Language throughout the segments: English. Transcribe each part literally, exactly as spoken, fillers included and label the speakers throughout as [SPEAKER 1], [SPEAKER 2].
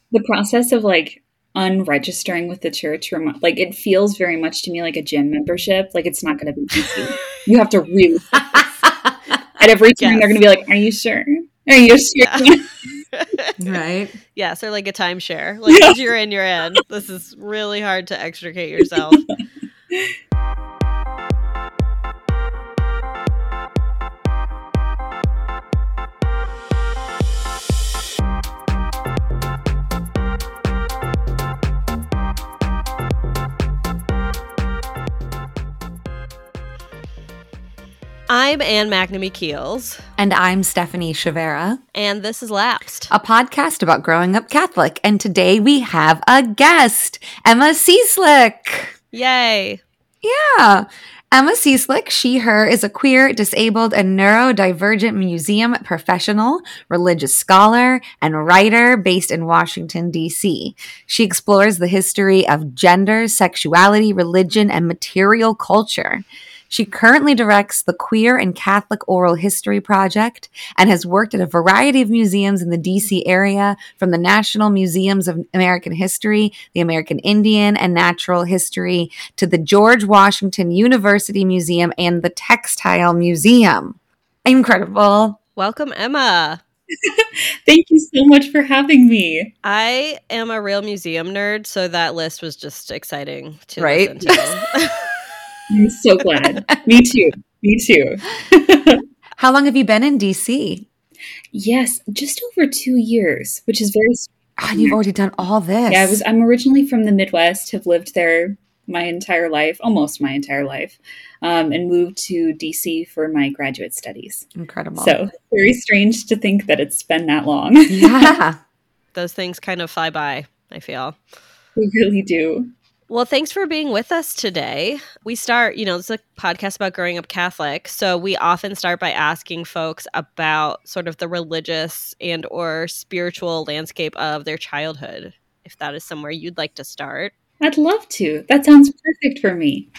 [SPEAKER 1] the process of like unregistering with the church, remo- like it feels very much to me like a gym membership. Like it's not going to be easy. You have to really at every turn
[SPEAKER 2] Yes.
[SPEAKER 1] they're going to be like, "Are you sure? Are you sure?"
[SPEAKER 2] Yeah.
[SPEAKER 3] Right.
[SPEAKER 2] Yes, or like a timeshare. Like, once you're in, you're in. This is really hard to extricate yourself. I'm Anne McNamee Keels.
[SPEAKER 3] And I'm Stephanie Chavera.
[SPEAKER 2] And this is Lapsed,
[SPEAKER 3] a podcast about growing up Catholic. And today we have a guest, Emma Cieslik.
[SPEAKER 2] Yay.
[SPEAKER 3] Yeah. Emma Cieslik, she, her, is a queer, disabled, and neurodivergent museum professional, religious scholar, and writer based in Washington, D C. She explores the history of gender, sexuality, religion, and material culture. She currently directs the Queer and Catholic Oral History Project and has worked at a variety of museums in the D C area, from the National Museums of American History, the American Indian and Natural History, to the George Washington University Museum and the Textile Museum. Incredible.
[SPEAKER 2] Welcome, Emma.
[SPEAKER 1] Thank you so much for having me.
[SPEAKER 2] I am a real museum nerd, so that list was just exciting to
[SPEAKER 3] right?
[SPEAKER 2] listen to.
[SPEAKER 1] I'm so glad. Me too. Me too.
[SPEAKER 3] How long have you been in D C?
[SPEAKER 1] Yes, just over two years, which is very.
[SPEAKER 3] Oh, you've already done all this.
[SPEAKER 1] Yeah, I was. I'm originally from the Midwest. Have lived there my entire life, almost my entire life, um, and moved to D C for my graduate studies.
[SPEAKER 3] Incredible.
[SPEAKER 1] So very strange to think that it's been that long.
[SPEAKER 3] Yeah,
[SPEAKER 2] those things kind of fly by, I feel.
[SPEAKER 1] They really do.
[SPEAKER 2] Well, thanks for being with us today. We start, you know, this is a podcast about growing up Catholic. So we often start by asking folks about sort of the religious and or spiritual landscape of their childhood, if that is somewhere you'd like to start.
[SPEAKER 1] I'd love to. That sounds perfect for me.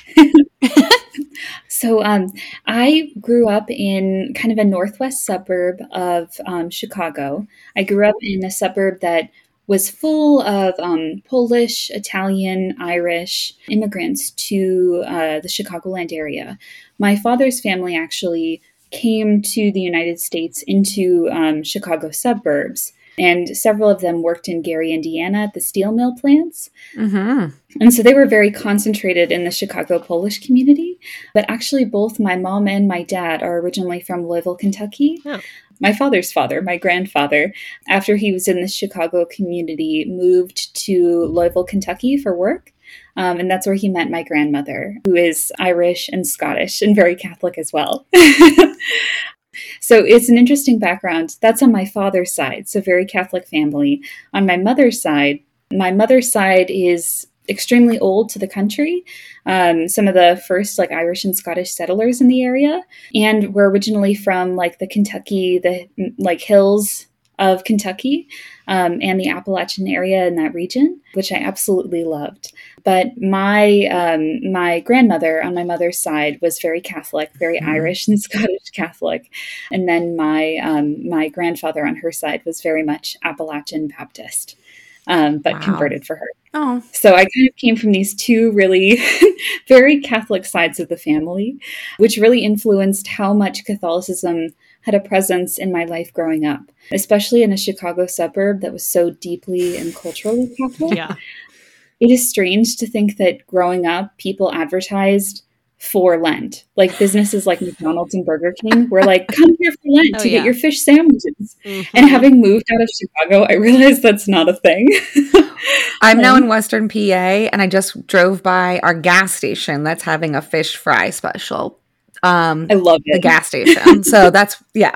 [SPEAKER 1] So um, I grew up in kind of a northwest suburb of um, Chicago. I grew up in a suburb that was full of um, Polish, Italian, Irish immigrants to uh, the Chicagoland area. My father's family actually came to the United States into um, Chicago suburbs, and several of them worked in Gary, Indiana at the steel mill plants.
[SPEAKER 3] Mm-hmm.
[SPEAKER 1] And so they were very concentrated in the Chicago Polish community. But actually, both my mom and my dad are originally from Louisville, Kentucky.
[SPEAKER 2] Oh.
[SPEAKER 1] My father's father, my grandfather, after he was in the Chicago community, moved to Louisville, Kentucky for work. Um, and that's where he met my grandmother, who is Irish and Scottish and very Catholic as well. So it's an interesting background. That's on my father's side, so very Catholic family. On my mother's side, my mother's side is extremely old to the country. Um, some of the first like Irish and Scottish settlers in the area, and we're originally from like the Kentucky, the like hills of Kentucky, um, and the Appalachian area in that region, which I absolutely loved. But my um, my grandmother on my mother's side was very Catholic, very mm-hmm. Irish and Scottish Catholic, and then my um, my grandfather on her side was very much Appalachian Baptist. Um, but wow. converted for her.
[SPEAKER 3] Oh.
[SPEAKER 1] So I kind of came from these two really very Catholic sides of the family, which really influenced how much Catholicism had a presence in my life growing up, especially in a Chicago suburb that was so deeply and culturally Catholic.
[SPEAKER 2] Yeah.
[SPEAKER 1] It is strange to think that growing up, people advertised for Lent. Like businesses like McDonald's and Burger King were like, come here for Lent
[SPEAKER 2] oh,
[SPEAKER 1] to
[SPEAKER 2] yeah.
[SPEAKER 1] get your fish sandwiches.
[SPEAKER 2] Mm-hmm.
[SPEAKER 1] And having moved out of Chicago, I realized that's not a thing.
[SPEAKER 3] I'm um, now in Western P A, and I just drove by our gas station that's having a fish fry special. Um,
[SPEAKER 1] I love it.
[SPEAKER 3] The gas station. So that's, yeah.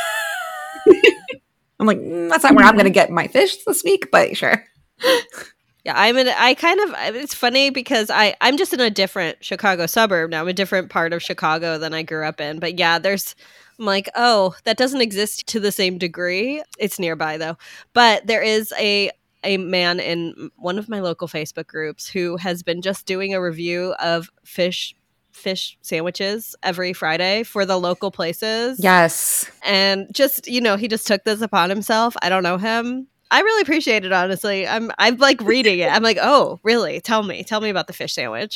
[SPEAKER 3] I'm like, mm, that's not where I'm going to get my fish this week, but sure.
[SPEAKER 2] Yeah, I'm in, I kind of, it's funny because I, I'm just in a different Chicago suburb now. I'm a different part of Chicago than I grew up in. But yeah, there's, I'm like, oh, that doesn't exist to the same degree. It's nearby though. But there is a, a man in one of my local Facebook groups who has been just doing a review of fish fish sandwiches every Friday for the local places.
[SPEAKER 3] Yes.
[SPEAKER 2] And just, you know, he just took this upon himself. I don't know him. I really appreciate it, honestly. I'm I'm like reading it. I'm like, oh, really? Tell me. Tell me about the fish sandwich.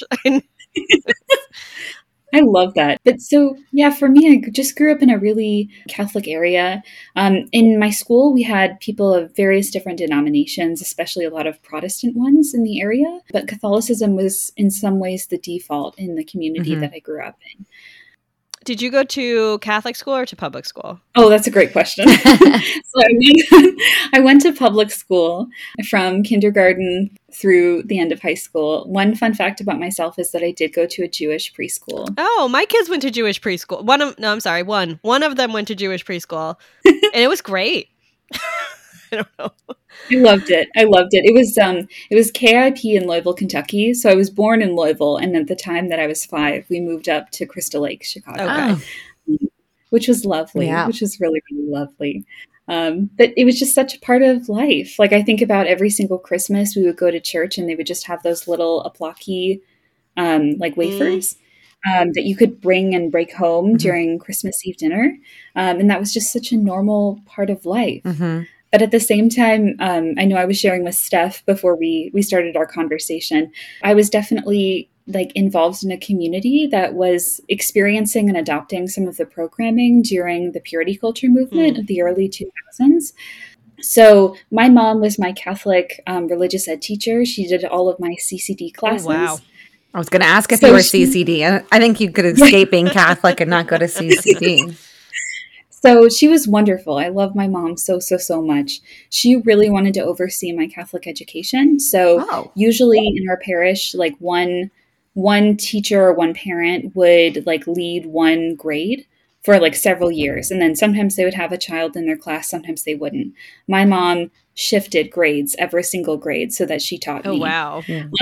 [SPEAKER 1] I love that. But so, yeah, for me, I just grew up in a really Catholic area. Um, in my school, we had people of various different denominations, especially a lot of Protestant ones in the area. But Catholicism was in some ways the default in the community
[SPEAKER 3] Mhm.
[SPEAKER 1] that I grew up in.
[SPEAKER 2] Did you go to Catholic school or to public school?
[SPEAKER 1] Oh, that's a great question. So I went, I went to public school from kindergarten through the end of high school. One fun fact about myself is that I did go to a Jewish preschool.
[SPEAKER 2] Oh, my kids went to Jewish preschool. One of no, I'm sorry, one. One of them went to Jewish preschool, and it was great. I don't know.
[SPEAKER 1] I loved it. I loved it. It was um it was K I P in Louisville, Kentucky. So I was born in Louisville, and at the time that I was five, we moved up to Crystal Lake, Chicago,
[SPEAKER 2] Okay.
[SPEAKER 3] Oh,
[SPEAKER 1] which was lovely.
[SPEAKER 3] Yeah.
[SPEAKER 1] Which was really, really lovely. Um, but it was just such a part of life. Like I think about every single Christmas, we would go to church, and they would just have those little aplaki, um, like wafers. Um, that you could bring and break home
[SPEAKER 3] Mhm.
[SPEAKER 1] during Christmas Eve dinner. Um, and that was just such a normal part of life.
[SPEAKER 3] Mhm.
[SPEAKER 1] But at the same time, um, I know I was sharing with Steph before we, we started our conversation. I was definitely like involved in a community that was experiencing and adopting some of the programming during the purity culture movement
[SPEAKER 2] Mm.
[SPEAKER 1] of the early two thousands. So my mom was my Catholic um, religious ed teacher. She did all of my C C D classes.
[SPEAKER 2] Oh, wow.
[SPEAKER 3] I was going to ask if
[SPEAKER 1] So
[SPEAKER 3] you were
[SPEAKER 1] she-
[SPEAKER 3] C C D. I I think you could escape being Catholic and not go to C C D.
[SPEAKER 1] So she was wonderful. I love my mom so, so, so much. She really wanted to oversee my Catholic education. So
[SPEAKER 3] Oh.
[SPEAKER 1] usually in our parish, like one one teacher or one parent would like lead one grade for like several years. And then sometimes they would have a child in their class, sometimes they wouldn't. My mom shifted grades, every single grade, so that she taught
[SPEAKER 2] Oh,
[SPEAKER 1] me.
[SPEAKER 2] wow.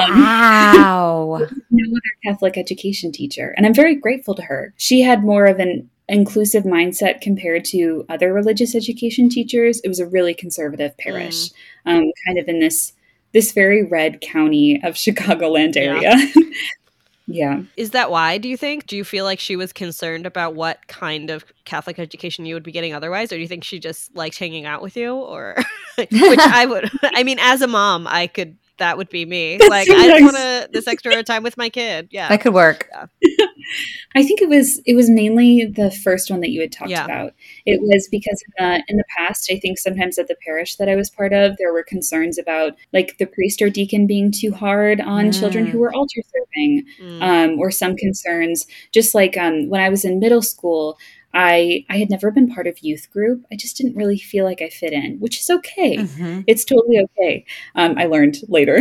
[SPEAKER 3] Wow.
[SPEAKER 1] No other Catholic education teacher. And I'm very grateful to her. She had more of an inclusive mindset compared to other religious education teachers. It was a really conservative parish, um, kind of in this this very red county of Chicagoland area. Yeah.
[SPEAKER 2] Is that why, do you think? Do you feel like she was concerned about what kind of Catholic education you would be getting otherwise? Or do you think she just liked hanging out with you? Or, which I would, I mean, as a mom, I could, that would be me.
[SPEAKER 1] That's
[SPEAKER 2] Like,
[SPEAKER 1] so
[SPEAKER 2] I just
[SPEAKER 1] nice.
[SPEAKER 2] want to, this extra time with my kid. Yeah.
[SPEAKER 3] That could work.
[SPEAKER 1] I think it was it was mainly the first one that you had talked
[SPEAKER 2] Yeah.
[SPEAKER 1] about. It was because in the, in the past, I think sometimes at the parish that I was part of, there were concerns about like the priest or deacon being too hard on children who
[SPEAKER 3] Mm.
[SPEAKER 1] were altar serving,
[SPEAKER 2] Mm.
[SPEAKER 1] um, or some concerns. Just like um, when I was in middle school, I I had never been part of youth group. I just didn't really feel like I fit in, which is okay.
[SPEAKER 3] Mhm.
[SPEAKER 1] It's totally okay. Um, I learned later.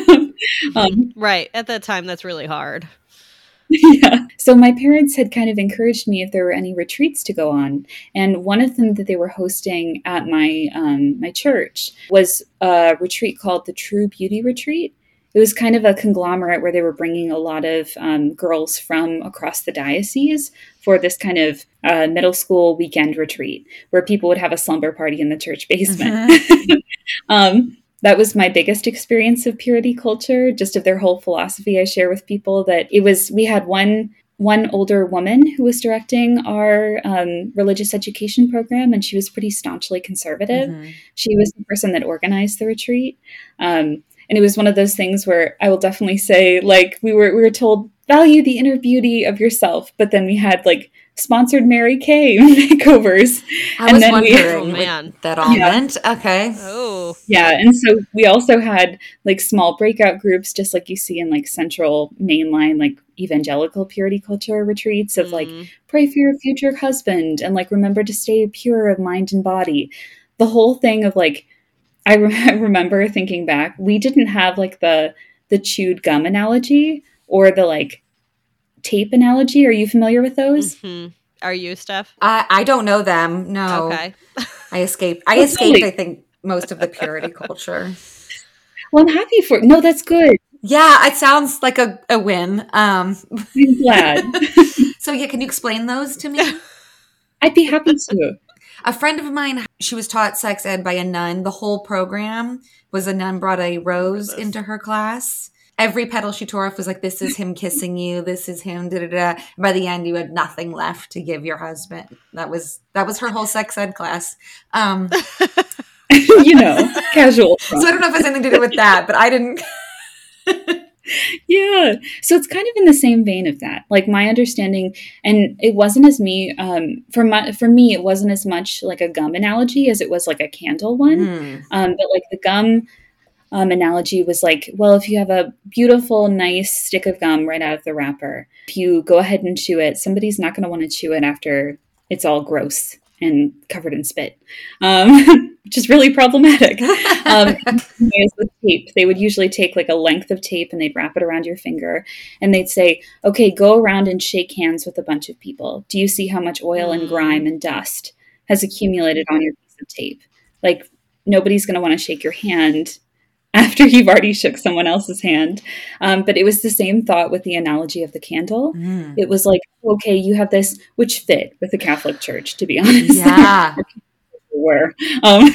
[SPEAKER 1] um,
[SPEAKER 2] Right. At that time, that's really hard.
[SPEAKER 1] Yeah. So my parents had kind of encouraged me if there were any retreats to go on, and one of them that they were hosting at my um, my church was a retreat called the True Beauty Retreat. It was kind of a conglomerate where they were bringing a lot of um, girls from across the diocese for this kind of uh, middle school weekend retreat where people would have a slumber party in the church basement. um, that was my biggest experience of purity culture, just of their whole philosophy. I share with people that it was, we had one one older woman who was directing our um, religious education program, and she was pretty staunchly conservative.
[SPEAKER 3] Mhm.
[SPEAKER 1] She was the person that organized the retreat. Um, and it was one of those things where I will definitely say, like, we were we were told, value the inner beauty of yourself, but then we had like sponsored Mary Kay makeovers.
[SPEAKER 3] I
[SPEAKER 1] And
[SPEAKER 3] was
[SPEAKER 1] then we-
[SPEAKER 3] wondering
[SPEAKER 2] Oh,
[SPEAKER 3] what
[SPEAKER 2] man.
[SPEAKER 3] that all
[SPEAKER 1] Yeah.
[SPEAKER 3] meant. Okay.
[SPEAKER 2] Oh.
[SPEAKER 1] Yeah, and so we also had like small breakout groups, just like you see in like central mainline, like evangelical purity culture retreats of like
[SPEAKER 2] Mm.
[SPEAKER 1] pray for your future husband and like remember to stay pure of mind and body. The whole thing of like, I, re- I remember thinking back, we didn't have like the the chewed gum analogy or the like tape analogy. Are you familiar with those?
[SPEAKER 2] Mhm. Are you, Steph?
[SPEAKER 3] I I don't know them. No.
[SPEAKER 2] Okay.
[SPEAKER 3] I escaped. I
[SPEAKER 1] Oh,
[SPEAKER 3] escaped,
[SPEAKER 1] really?
[SPEAKER 3] I think, most of the purity culture.
[SPEAKER 1] Well, I'm happy for no, that's good.
[SPEAKER 3] Yeah, it sounds like a, a win. Um,
[SPEAKER 1] I'm glad.
[SPEAKER 3] so, yeah, can you explain those to me?
[SPEAKER 1] I'd be happy to.
[SPEAKER 3] A friend of mine, she was taught sex ed by a nun. The whole program was a nun brought a rose
[SPEAKER 2] this.
[SPEAKER 3] into her class. Every petal she tore off was like, this is him kissing you. This is him. Da, da, da. And by the end, you had nothing left to give your husband. That was that was her whole sex ed class. Um,
[SPEAKER 1] you know, casual trauma.
[SPEAKER 3] So I don't know if it has anything to do with that, but I didn't.
[SPEAKER 1] Yeah. So it's kind of in the same vein of that. Like my understanding, and it wasn't as me, um, for my, for me, it wasn't as much like a gum analogy as it was like a candle one.
[SPEAKER 3] Mm.
[SPEAKER 1] Um, but like the gum um, analogy was like, well, if you have a beautiful, nice stick of gum right out of the wrapper, if you go ahead and chew it, somebody's not going to want to chew it after it's all gross and covered in spit, um, which is really problematic. Um, with tape, they would usually take like a length of tape and they'd wrap it around your finger and they'd say, okay, go around and shake hands with a bunch of people. Do you see how much oil and grime and dust has accumulated on your piece of tape? Like nobody's going to want to shake your hand after you've already shook someone else's hand. Um, but it was the same thought with the analogy of the candle. Mm. It was like, okay, you have this, which fit with the Catholic Church, to be honest.
[SPEAKER 3] Yeah.
[SPEAKER 1] were. Um,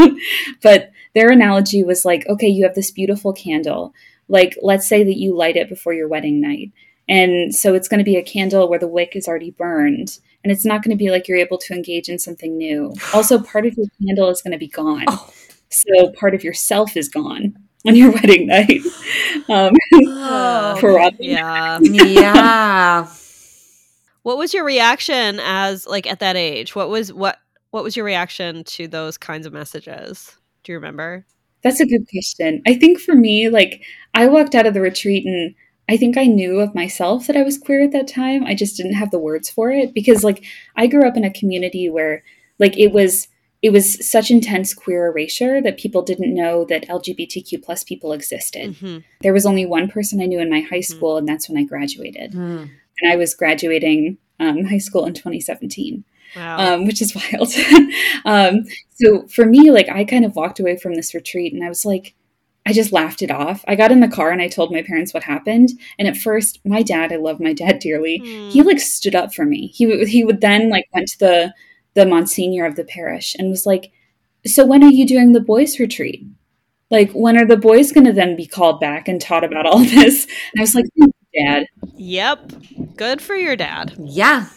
[SPEAKER 1] but their analogy was like, okay, you have this beautiful candle. Like, let's say that you light it before your wedding night. And so it's going to be a candle where the wick is already burned. And it's not going to be like you're able to engage in something new. Also, part of your candle is going to be gone. Oh. So part of yourself is gone on your wedding night. Um,
[SPEAKER 2] oh,
[SPEAKER 1] for Robin.
[SPEAKER 2] Yeah.
[SPEAKER 3] Yeah.
[SPEAKER 2] What was your reaction as like at that age? What was what what was your reaction to those kinds of messages? Do you remember?
[SPEAKER 1] That's a good question. I think for me, like I walked out of the retreat and I think I knew of myself that I was queer at that time. I just didn't have the words for it because like I grew up in a community where like it was It was such intense queer erasure that people didn't know that L G B T Q plus people existed. Mm-hmm. There was only one person I knew in my high school, mm-hmm. and that's when I graduated. Mm. And I was graduating um, high school in twenty seventeen, wow. um, which is wild. um, so for me, like I kind of walked away from this retreat and I was like, I just laughed it off. I got in the car and I told my parents what happened. And at first, my dad, I love my dad dearly. Mm. He like stood up for me. He w- he would then like went to the the Monsignor of the parish and was like, so when are you doing the boys retreat? Like, when are the boys going to then be called back and taught about all this? And I was like, Dad.
[SPEAKER 2] Yep. Good for your dad.
[SPEAKER 3] Yeah.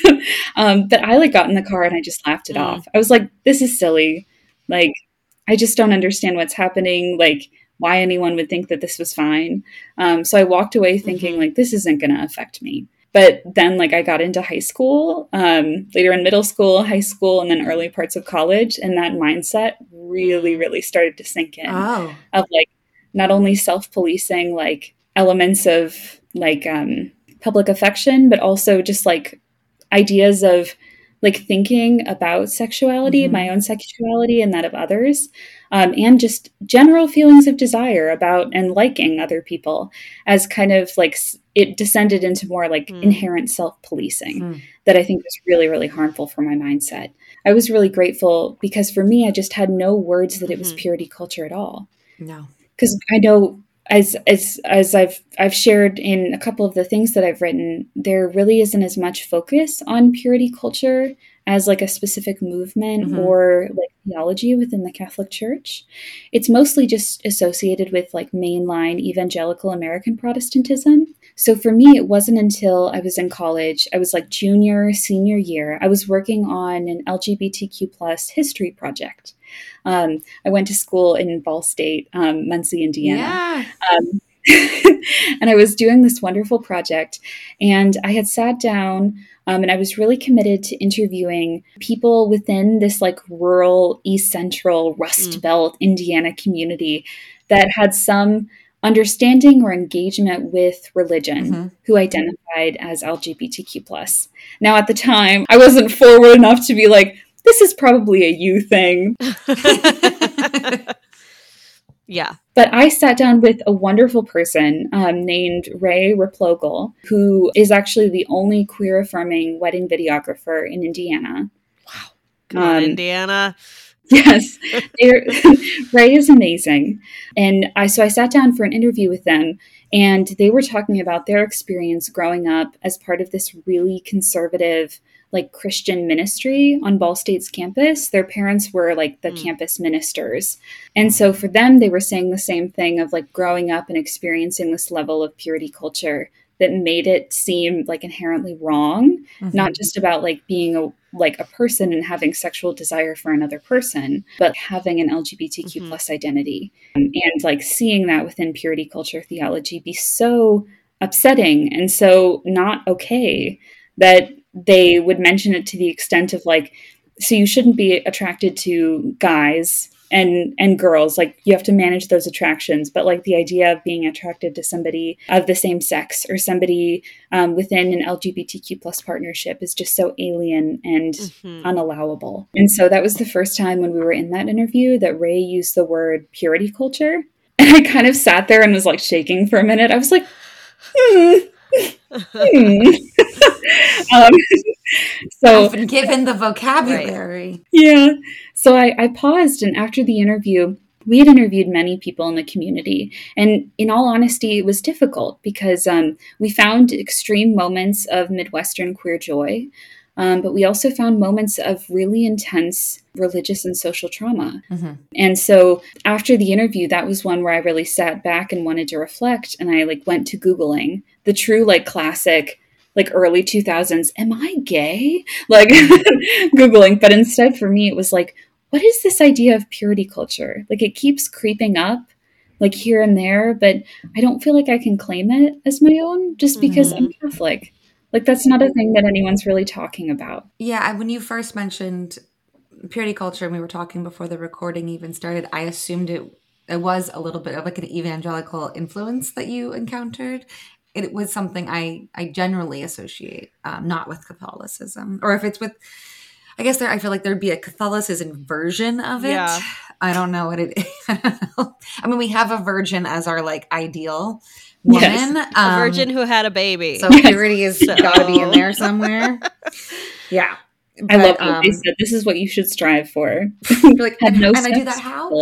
[SPEAKER 1] um, but I like got in the car and I just laughed it mm. off. I was like, this is silly. Like, I just don't understand what's happening. Like, why anyone would think that this was fine. Um, so I walked away thinking mm-hmm. like, this isn't going to affect me. But then, like, I got into high school, um, later in middle school, high school, and then early parts of college. And that mindset really, really started to sink in
[SPEAKER 3] oh.
[SPEAKER 1] of, like, not only self-policing, like, elements of, like, um, public affection, but also just, like, ideas of, like, thinking about sexuality, mm-hmm. my own sexuality and that of others, um, and just general feelings of desire about and liking other people as kind of, like, it descended into more like mm. inherent self-policing mm. that I think was really, really harmful for my mindset. I was really grateful because for me, I just had no words that mm-hmm. it was purity culture at all.
[SPEAKER 3] No.
[SPEAKER 1] Because I know as, as, as I've, I've shared in a couple of the things that I've written, there really isn't as much focus on purity culture as like a specific movement mm-hmm. or like theology within the Catholic Church. It's mostly just associated with like mainline evangelical American Protestantism. So for me, it wasn't until I was in college, I was like junior, senior year, I was working on an L G B T Q plus history project. Um, I went to school in Ball State, um, Muncie, Indiana.
[SPEAKER 3] Yeah.
[SPEAKER 1] Um, and I was doing this wonderful project and I had sat down um, and I was really committed to interviewing people within this like rural East Central Rust mm. Belt Indiana community that had some understanding or engagement with religion mm-hmm. who identified as L G B T Q plus. Now at the time, I wasn't forward enough to be like, this is probably a you thing.
[SPEAKER 2] Yeah.
[SPEAKER 1] But I sat down with a wonderful person um, named Ray Replogle, who is actually the only queer-affirming wedding videographer in Indiana.
[SPEAKER 2] Wow. Come on, um, Indiana.
[SPEAKER 1] Yes. Ray is amazing. And I so I sat down for an interview with them, and they were talking about their experience growing up as part of this really conservative like Christian ministry on Ball State's campus. Their parents were like the mm. campus ministers. And so for them, they were saying the same thing of like growing up and experiencing this level of purity culture that made it seem like inherently wrong, mm-hmm. not just about like being a like a person and having sexual desire for another person, but having an L G B T Q mm-hmm. plus identity. And, and like seeing that within purity culture theology be so upsetting and so not okay that they would mention it to the extent of like, so you shouldn't be attracted to guys and and girls, like you have to manage those attractions, but like the idea of being attracted to somebody of the same sex or somebody um, within an L G B T Q plus partnership is just so alien and mm-hmm. unallowable. And so that was the first time when we were in that interview that Ray used the word purity culture. And I kind of sat there and was like shaking for a minute. I was like, hmm. hmm. um, so
[SPEAKER 3] I've been given the vocabulary.
[SPEAKER 1] Right. Yeah. So I, I paused, and after the interview, we had interviewed many people in the community. And in all honesty, it was difficult because um, we found extreme moments of Midwestern queer joy. Um, but we also found moments of really intense religious and social trauma. Mm-hmm. And so after the interview, that was one where I really sat back and wanted to reflect. And I like went to Googling the true like classic, like early two thousands, am I gay? Like Googling. But instead for me, it was like, what is this idea of purity culture? Like it keeps creeping up like here and there, but I don't feel like I can claim it as my own just because mm-hmm. I'm Catholic. Like, that's not a thing that anyone's really talking about.
[SPEAKER 3] Yeah, when you first mentioned purity culture, and we were talking before the recording even started, I assumed it, it was a little bit of like an evangelical influence that you encountered. It was something I, I generally associate, um, not with Catholicism. Or if it's with, I guess there, I feel like there'd be a Catholicism version of it.
[SPEAKER 2] Yeah.
[SPEAKER 3] I don't know what it is. I don't know. I mean, we have a virgin as our like ideal woman,
[SPEAKER 2] yes. um, a virgin who had a baby.
[SPEAKER 3] So purity has so. got to be in there somewhere. Yeah,
[SPEAKER 1] but, I love what um, they said. This is what you should strive for.
[SPEAKER 3] Like, have and, no and I do that how?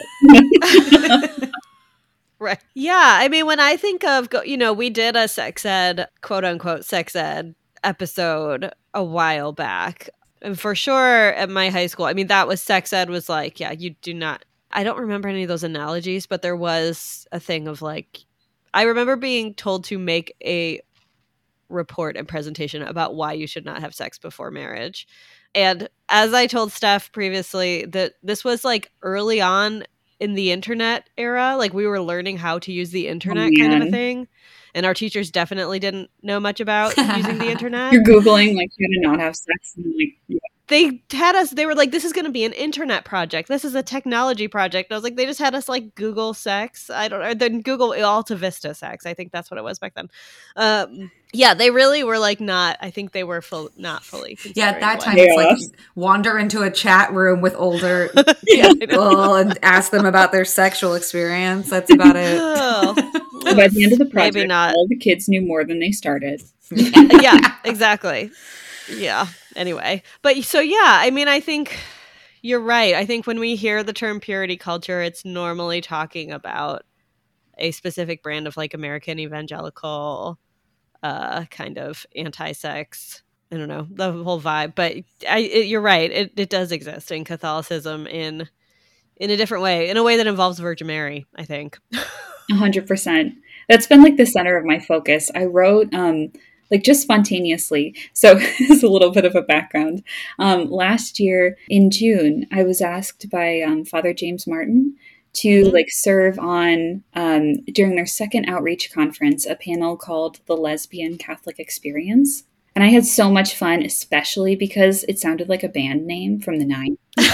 [SPEAKER 2] Right. Yeah. I mean, when I think of, you know, we did a sex ed, quote unquote, sex ed episode a while back, and for sure at my high school, I mean, that was sex ed was like, yeah, you do not. I don't remember any of those analogies, but there was a thing of like. I remember being told to make a report and presentation about why you should not have sex before marriage. And as I told Steph previously, that this was like early on in the internet era. Like we were learning how to use the internet oh, kind of a thing. And our teachers definitely didn't know much about using the internet.
[SPEAKER 1] You're Googling like how to not have sex. And like, yeah.
[SPEAKER 2] They had us, they were like, this is going to be an internet project. This is a technology project. And I was like, they just had us like Google sex. I don't know. Then Google Alta Vista sex. I think that's what it was back then. Um, yeah, they really were like not, I think they were full, not fully.
[SPEAKER 3] Yeah, at that time it's like wander into a chat room with older
[SPEAKER 2] yeah,
[SPEAKER 3] people and ask them about their sexual experience. That's about it.
[SPEAKER 1] Oh, by the end of the project, maybe not. All the kids knew more than they started.
[SPEAKER 2] Yeah, exactly. Yeah. Anyway, but so yeah, I mean, I think you're right. I think when we hear the term purity culture, it's normally talking about a specific brand of like American evangelical uh, kind of anti-sex. I don't know, the whole vibe. But I, it, you're right. It, it does exist in Catholicism in in a different way, in a way that involves Virgin Mary, I think.
[SPEAKER 1] A hundred percent. That's been like the center of my focus. I wrote um like just spontaneously. So it's a little bit of a background. Um, last year in June, I was asked by um, Father James Martin to mm-hmm. like serve on, um, during their second outreach conference, a panel called The Lesbian Catholic Experience. And I had so much fun, especially because it sounded like a band name from the nineties.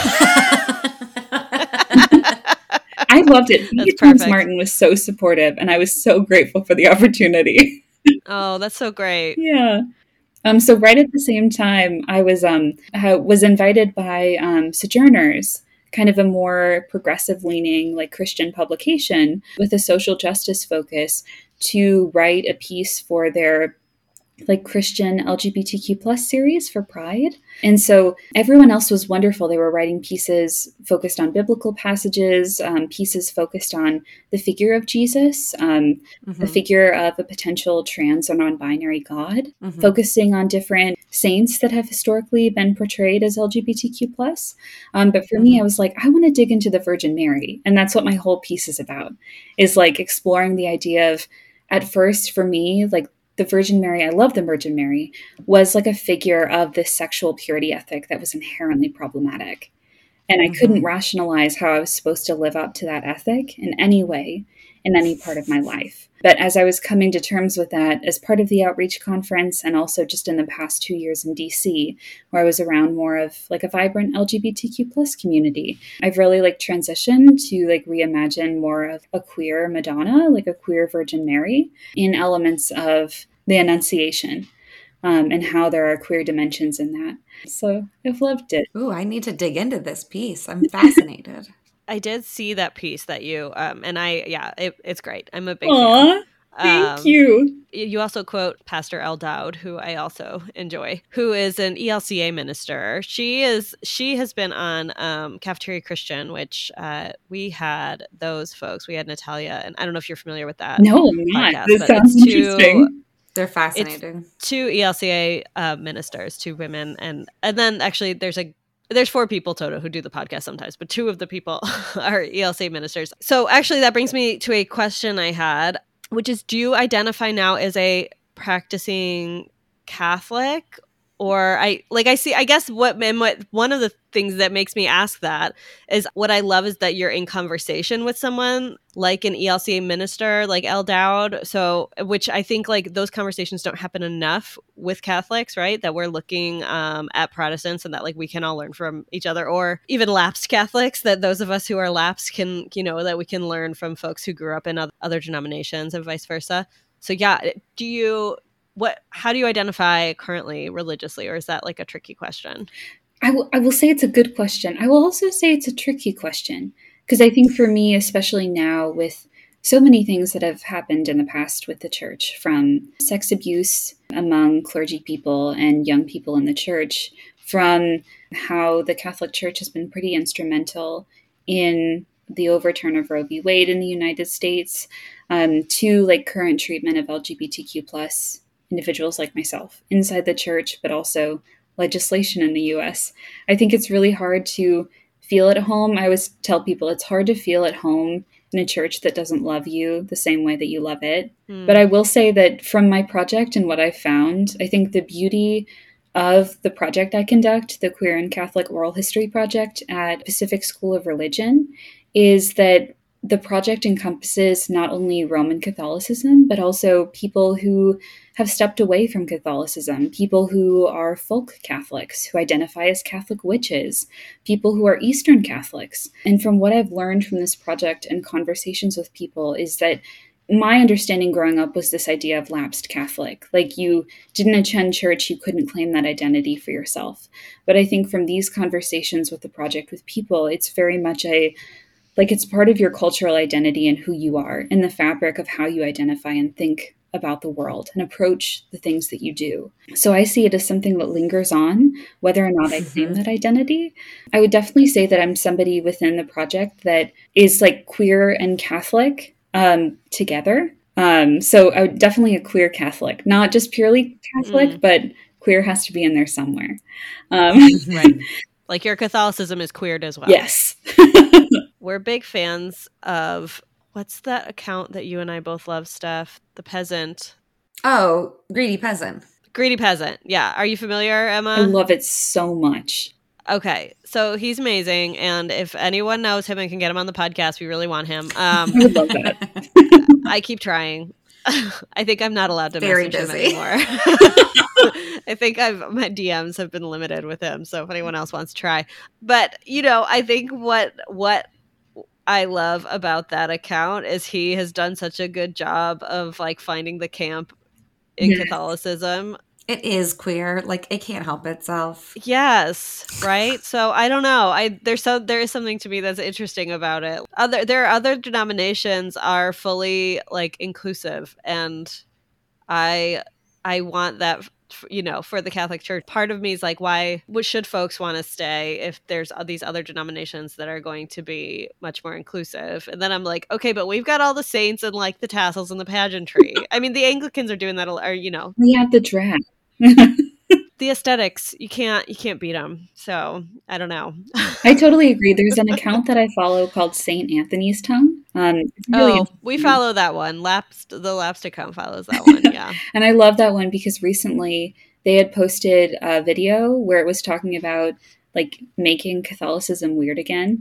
[SPEAKER 1] I loved it. Father James Martin was so supportive, and I was so grateful for the opportunity.
[SPEAKER 2] Oh, that's so great.
[SPEAKER 1] Yeah. Um, so right at the same time, I was um I was invited by um, Sojourners, kind of a more progressive-leaning, like Christian publication with a social justice focus, to write a piece for their like Christian L G B T Q plus series for Pride. And so everyone else was wonderful. They were writing pieces focused on biblical passages, um, pieces focused on the figure of Jesus, um, mm-hmm. the figure of a potential trans or non-binary God, mm-hmm. focusing on different saints that have historically been portrayed as L G B T Q plus. Um, but for mm-hmm. me, I was like, I want to dig into the Virgin Mary. And that's what my whole piece is about, is like exploring the idea of, at first for me, like the Virgin Mary, I love the Virgin Mary, was like a figure of this sexual purity ethic that was inherently problematic. And I mm-hmm. couldn't rationalize how I was supposed to live up to that ethic in any way, in any part of my life. But as I was coming to terms with that as part of the Outreach Conference, and also just in the past two years in D C, where I was around more of like a vibrant L G B T Q plus community, I've really like transitioned to like reimagine more of a queer Madonna, like a queer Virgin Mary, in elements of the Annunciation. Um, and how there are queer dimensions in that. So I've loved it.
[SPEAKER 3] Ooh, I need to dig into this piece. I'm fascinated.
[SPEAKER 2] I did see that piece that you, um, and I, yeah, it, it's great. I'm a big
[SPEAKER 1] Aww,
[SPEAKER 2] fan.
[SPEAKER 1] Thank
[SPEAKER 2] um,
[SPEAKER 1] you.
[SPEAKER 2] You also quote Pastor Elle Dowd, who I also enjoy, who is an E L C A minister. She is, she has been on um, Cafeteria Christian, which uh, we had those folks. We had Natalia, and I don't know if you're familiar with that.
[SPEAKER 1] No, I'm not.
[SPEAKER 2] Podcast,
[SPEAKER 1] this sounds interesting.
[SPEAKER 3] Two, They're fascinating.
[SPEAKER 2] It's two E L C A uh, ministers, two women, and and then actually there's a there's four people total who do the podcast sometimes, but two of the people are E L C A ministers. So actually that brings me to a question I had, which is, do you identify now as a practicing Catholic? Or I like I see I guess what, and what one of the things that makes me ask that is, what I love is that you're in conversation with someone like an E L C A minister like Elle Dowd. So which I think like those conversations don't happen enough with Catholics, right? That we're looking um, at Protestants and that like we can all learn from each other, or even lapsed Catholics, that those of us who are lapsed can, you know, that we can learn from folks who grew up in other denominations and vice versa. So yeah, do you What? How do you identify currently religiously, or is that like a tricky question?
[SPEAKER 1] I, w- I will say it's a good question. I will also say it's a tricky question, because I think for me, especially now with so many things that have happened in the past with the church, from sex abuse among clergy people and young people in the church, from how the Catholic Church has been pretty instrumental in the overturn of Roe v. Wade in the United States, um, to like current treatment of L G B T Q plus individuals like myself inside the church, but also legislation in the U S. I think it's really hard to feel at home. I always tell people it's hard to feel at home in a church that doesn't love you the same way that you love it. Mm. But I will say that from my project and what I've found, I think the beauty of the project I conduct, the Queer and Catholic Oral History Project at Pacific School of Religion, is that the project encompasses not only Roman Catholicism, but also people who have stepped away from Catholicism, people who are folk Catholics, who identify as Catholic witches, people who are Eastern Catholics. And from what I've learned from this project and conversations with people is that my understanding growing up was this idea of lapsed Catholic. Like, you didn't attend church, you couldn't claim that identity for yourself. But I think from these conversations with the project with people, it's very much a Like it's part of your cultural identity and who you are, and the fabric of how you identify and think about the world and approach the things that you do. So I see it as something that lingers on, whether or not I claim that identity. I would definitely say that I'm somebody within the project that is like queer and Catholic um, together. Um, so I would definitely a queer Catholic, not just purely Catholic, mm. but queer has to be in there somewhere. Um,
[SPEAKER 2] right. Like your Catholicism is queered as well.
[SPEAKER 1] Yes.
[SPEAKER 2] We're big fans of, what's that account that you and I both love, Steph? The Peasant.
[SPEAKER 3] Oh, Greedy Peasant.
[SPEAKER 2] Greedy Peasant. Yeah. Are you familiar, Emma?
[SPEAKER 1] I love it so much.
[SPEAKER 2] Okay. So he's amazing. And if anyone knows him and can get him on the podcast, we really want him. Um,
[SPEAKER 1] I would love that.
[SPEAKER 2] I keep trying. I think I'm not allowed to
[SPEAKER 3] Very
[SPEAKER 2] message
[SPEAKER 3] busy.
[SPEAKER 2] him anymore. I think I've my D Ms have been limited with him. So if anyone else wants to try. But, you know, I think what what I love about that account is he has done such a good job of like finding the camp in yes. Catholicism.
[SPEAKER 3] It is queer. Like, it can't help itself.
[SPEAKER 2] Yes. Right. So I don't know. I there's so there is something to me that's interesting about it. Other there are other denominations are fully like inclusive, and I I want that, you know, for the Catholic Church. Part of me is like, why what should folks want to stay if there's these other denominations that are going to be much more inclusive? And then I'm like, okay, but we've got all the saints and like the tassels and the pageantry. I mean, the Anglicans are doing that, or, you know,
[SPEAKER 1] we have the drag.
[SPEAKER 2] The aesthetics, you can't you can't beat them. So I don't know.
[SPEAKER 1] I totally agree. There's an account that I follow called Saint Anthony's Tongue Um, it's really
[SPEAKER 2] oh, we follow that one. Lapsed, the Lapsed account follows that one. Yeah.
[SPEAKER 1] And I love that one because recently they had posted a video where it was talking about like making Catholicism weird again.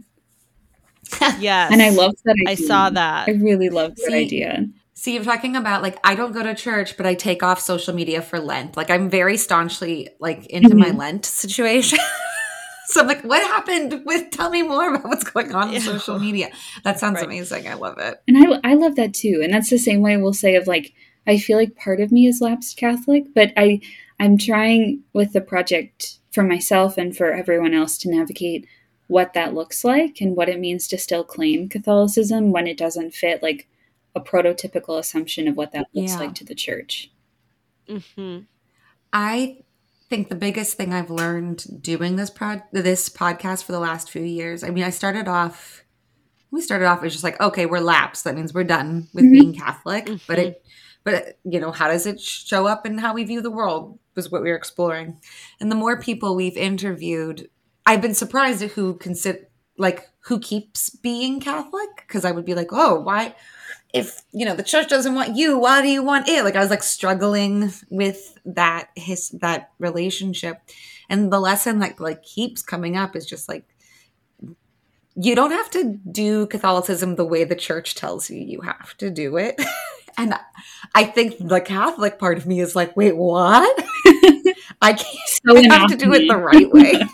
[SPEAKER 2] Yes.
[SPEAKER 1] And I loved that idea.
[SPEAKER 2] I saw that.
[SPEAKER 1] I really loved that
[SPEAKER 3] See,
[SPEAKER 1] idea.
[SPEAKER 3] See, you're talking about like, I don't go to church, but I take off social media for Lent. Like, I'm very staunchly like into
[SPEAKER 1] Mhm.
[SPEAKER 3] my Lent situation. So I'm like, what happened with, tell me more about what's going on
[SPEAKER 2] Yeah.
[SPEAKER 3] in social media. That sounds
[SPEAKER 2] Right.
[SPEAKER 3] amazing. I love it.
[SPEAKER 1] And I, I love that too. And that's the same way we'll say of like, I feel like part of me is lapsed Catholic, but I, I'm trying with the project for myself and for everyone else to navigate what that looks like and what it means to still claim Catholicism when it doesn't fit like a prototypical assumption of what that looks
[SPEAKER 3] Yeah.
[SPEAKER 1] like to the church.
[SPEAKER 2] hmm
[SPEAKER 3] I think the biggest thing I've learned doing this prod this podcast for the last few years. I mean, I started off. We started off as just like, okay, we're lapsed. That means we're done with
[SPEAKER 1] Mhm.
[SPEAKER 3] being Catholic.
[SPEAKER 2] Mhm.
[SPEAKER 3] But it, but you know, how does it show up in how we view the world? Was what we were exploring. And the more people we've interviewed, I've been surprised at who consider like who keeps being Catholic, because I would be like, oh, why? If, you know, the church doesn't want you, why do you want it? Like I was like struggling with that his that relationship. And the lesson that like keeps coming up is just like, you don't have to do Catholicism the way the church tells you you have to do it. And I think the Catholic part of me is like, wait, what? I can't
[SPEAKER 1] So
[SPEAKER 3] I have to do it
[SPEAKER 1] enough.
[SPEAKER 3] the right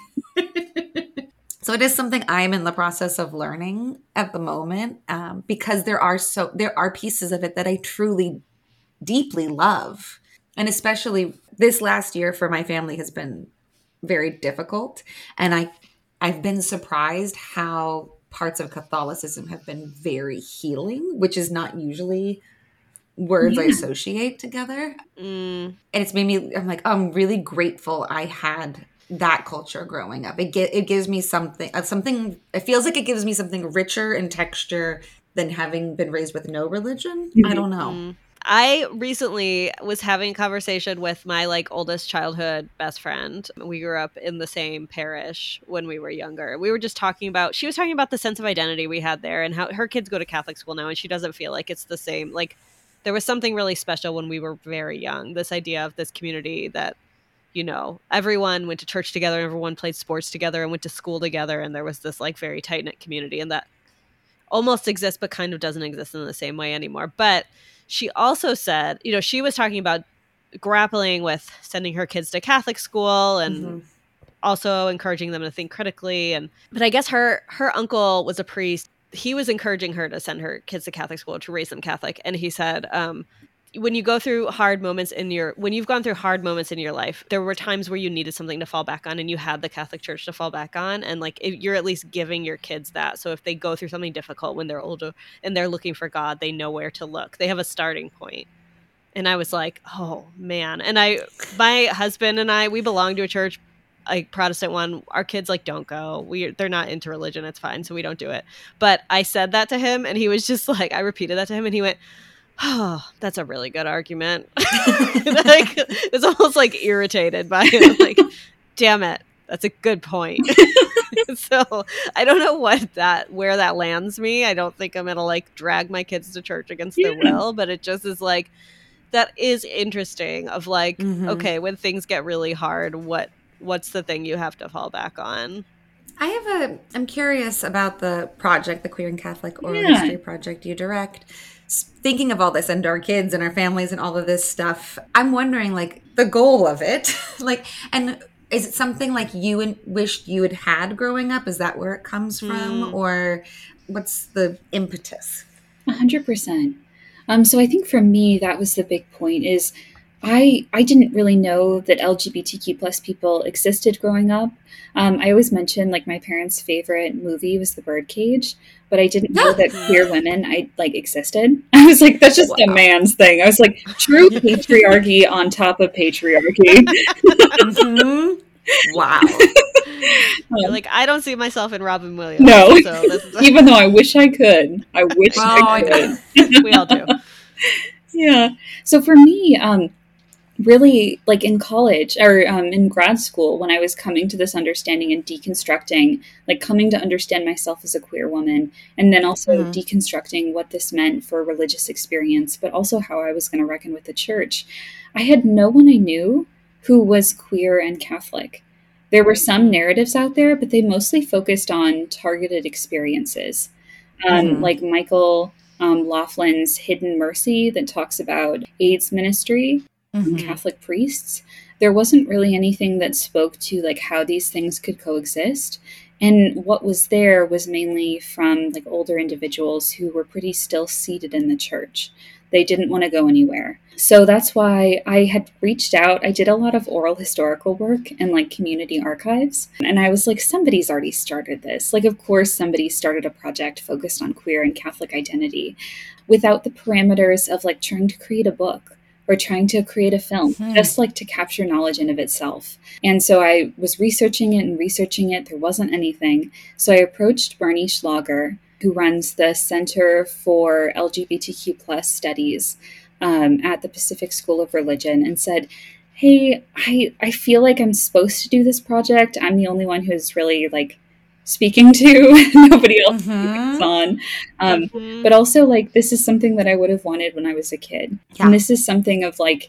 [SPEAKER 3] way. So it is something I'm in the process of learning at the moment, um, because there are so there are pieces of it that I truly deeply love. And especially this last year for my family has been very difficult. And I I've been surprised how parts of Catholicism have been very healing, which is not usually words I
[SPEAKER 1] Yeah.
[SPEAKER 3] associate together.
[SPEAKER 2] Mm.
[SPEAKER 3] And it's made me, I'm like, oh, I'm really grateful I had that culture growing up. It get, it gives me something, uh, something, it feels like it gives me something richer in texture than having been raised with no religion. I don't know.
[SPEAKER 2] Mm. I recently was having a conversation with my like oldest childhood best friend. We grew up in the same parish when we were younger. We were just talking about, she was talking about the sense of identity we had there and how her kids go to Catholic school now and she doesn't feel like it's the same. Like there was something really special when we were very young. This idea of this community that, you know, everyone went to church together, everyone played sports together and went to school together. And there was this like very tight knit community and that almost exists, but kind of doesn't exist in the same way anymore. But she also said, you know, she was talking about grappling with sending her kids to Catholic school and
[SPEAKER 3] Mm-hmm.
[SPEAKER 2] also encouraging them to think critically. And but I guess her her uncle was a priest. He was encouraging her to send her kids to Catholic school to raise them Catholic. And he said, um, when you go through hard moments in your, when you've gone through hard moments in your life, there were times where you needed something to fall back on and you had the Catholic Church to fall back on. And like, if you're at least giving your kids that. So if they go through something difficult when they're older and they're looking for God, they know where to look. They have a starting point. And I was like, oh man. And I, my husband and I, we belong to a church, a Protestant one. Our kids like don't go. We they're not into religion. It's fine. So we don't do it. But I said that to him and he was just like, I repeated that to him and he went, oh, that's a really good argument. Like, it was almost like irritated by it. Like, damn it. That's a good point. So I don't know what that, where that lands me. I don't think I'm going to like drag my kids to church against their will, but it just is like, that is interesting of like,
[SPEAKER 3] Mhm.
[SPEAKER 2] okay, when things get really hard, what, what's the thing you have to fall back on?
[SPEAKER 3] I have a, I'm curious about the project, the Queer and Catholic Oral
[SPEAKER 1] Yeah.
[SPEAKER 3] History Project you direct. S- Thinking of all this and our kids and our families and all of this stuff, I'm wondering like the goal of it. Like, and is it something like you and wished you had had growing up? Is that where it comes from?
[SPEAKER 2] Mm.
[SPEAKER 3] Or what's the impetus?
[SPEAKER 1] A hundred percent. Um, so I think for me, that was the big point is I, I didn't really know that L G B T Q plus people existed growing up. Um, I always mention like my parents' favorite movie was The Birdcage, but I didn't know that queer women I like existed. I was like, that's just a
[SPEAKER 3] Wow.
[SPEAKER 1] man's thing. I was like, true patriarchy on top of patriarchy.
[SPEAKER 3] Mhm. Wow.
[SPEAKER 2] You're like, I don't see myself in Robin Williams.
[SPEAKER 1] No.
[SPEAKER 2] So this is
[SPEAKER 1] Even though I wish I could. I wish
[SPEAKER 3] Oh,
[SPEAKER 1] I
[SPEAKER 3] I
[SPEAKER 1] could.
[SPEAKER 3] know.
[SPEAKER 2] we all do.
[SPEAKER 1] Yeah. So for me, um, really, like in college or um, in grad school, when I was coming to this understanding and deconstructing, like coming to understand myself as a queer woman, and then also
[SPEAKER 3] Mhm.
[SPEAKER 1] deconstructing what this meant for religious experience, but also how I was going to reckon with the church, I had no one I knew who was queer and Catholic. There were some narratives out there, but they mostly focused on targeted experiences. Um,
[SPEAKER 3] Mhm.
[SPEAKER 1] like Michael um, Laughlin's Hidden Mercy, that talks about AIDS ministry and
[SPEAKER 3] Mhm.
[SPEAKER 1] Catholic priests. There wasn't really anything that spoke to like how these things could coexist. And what was there was mainly from like older individuals who were pretty still seated in the church. They didn't want to go anywhere. So that's why I had reached out. I did a lot of oral historical work and like community archives. And I was like, somebody's already started this. Like, of course, somebody started a project focused on queer and Catholic identity without the parameters of like trying to create a book or trying to create a film,
[SPEAKER 3] Mhm.
[SPEAKER 1] just like to capture knowledge in of itself. And so I was researching it and researching it. There wasn't anything. So I approached Bernie Schlager, who runs the Center for L G B T Q plus Studies um, at the Pacific School of Religion, and said, hey, I, I feel like I'm supposed to do this project. I'm the only one who's really like speaking to. Nobody else
[SPEAKER 3] Mhm.
[SPEAKER 1] is on. Um,
[SPEAKER 2] Mhm.
[SPEAKER 1] but also, like, this is something that I would have wanted when I was a kid.
[SPEAKER 3] Yeah.
[SPEAKER 1] And this is something of like,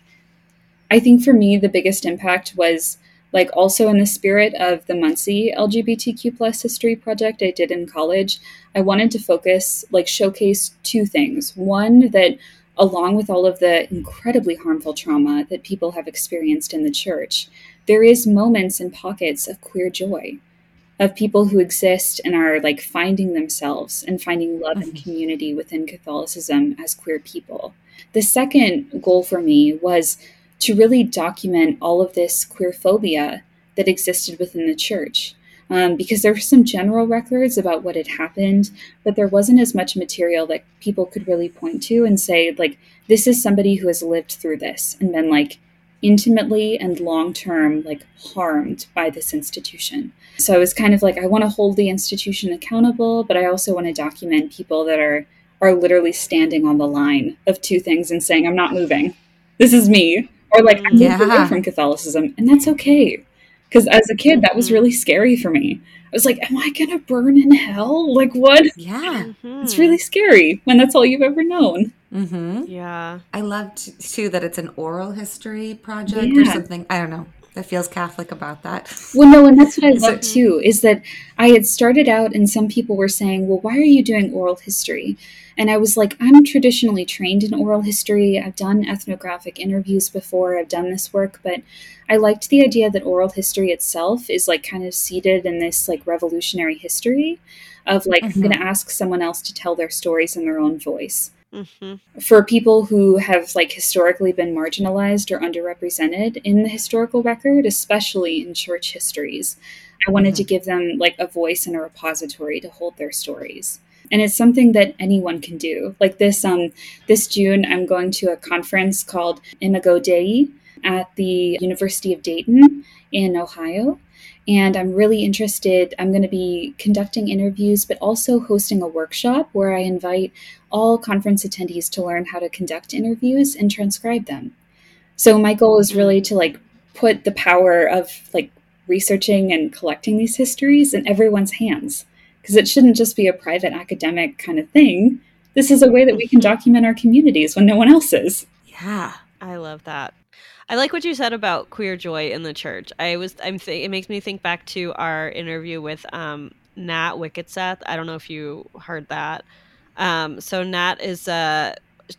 [SPEAKER 1] I think for me, the biggest impact was like also in the spirit of the Muncie L G B T Q plus history project I did in college. I wanted to focus, like, showcase two things. One, that along with all of the incredibly harmful trauma that people have experienced in the church, there is moments and pockets of queer joy, of people who exist and are like finding themselves and finding love and
[SPEAKER 3] Mhm.
[SPEAKER 1] community within Catholicism as queer people. The second goal for me was to really document all of this queer phobia that existed within the church. Um, because there were some general records about what had happened, but there wasn't as much material that people could really point to and say, like, this is somebody who has lived through this and been like intimately and long term like harmed by this institution. So I was kind of like, I want to hold the institution accountable, but I also want to document people that are are literally standing on the line of two things and saying, I'm not moving. This is me. Or like, I moved away
[SPEAKER 3] Yeah.
[SPEAKER 1] from Catholicism, and that's okay. Because as a kid, that was
[SPEAKER 2] Mhm.
[SPEAKER 1] really scary for me. I was like, am I going to burn in hell? Like, what?
[SPEAKER 3] Yeah.
[SPEAKER 1] It's really scary when that's all you've ever known.
[SPEAKER 3] Mhm.
[SPEAKER 2] Yeah.
[SPEAKER 3] I love t- too that it's an oral history project or
[SPEAKER 1] Yeah.
[SPEAKER 3] something. I don't know. That feels Catholic about that.
[SPEAKER 1] Well, no, and that's what I
[SPEAKER 3] So-
[SPEAKER 1] love too, is that I had started out and some people were saying, well, why are you doing oral history? And I was like, I'm traditionally trained in oral history. I've done ethnographic interviews before. I've done this work, but I liked the idea that oral history itself is like kind of seated in this like revolutionary history of like, I'm going to ask someone else to tell their stories in their own voice.
[SPEAKER 2] Mhm.
[SPEAKER 1] For people who have like historically been marginalized or underrepresented in the historical record, especially in church histories, I wanted to give them like a voice and a repository to hold their stories. And it's something that anyone can do. Like this um this June, I'm going to a conference called Imago Dei at the University of Dayton in Ohio. And I'm really interested. I'm going to be conducting interviews, but also hosting a workshop where I invite all conference attendees to learn how to conduct interviews and transcribe them. So my goal is really to like put the power of like researching and collecting these histories in everyone's hands, because it shouldn't just be a private academic kind of thing. This is a way that we can document our communities when no one else is.
[SPEAKER 3] Yeah.
[SPEAKER 2] I love that. I like what you said about queer joy in the church. I was I'm th- it makes me think back to our interview with um Nat Wicketseth. I don't know if you heard that. Um so Nat is uh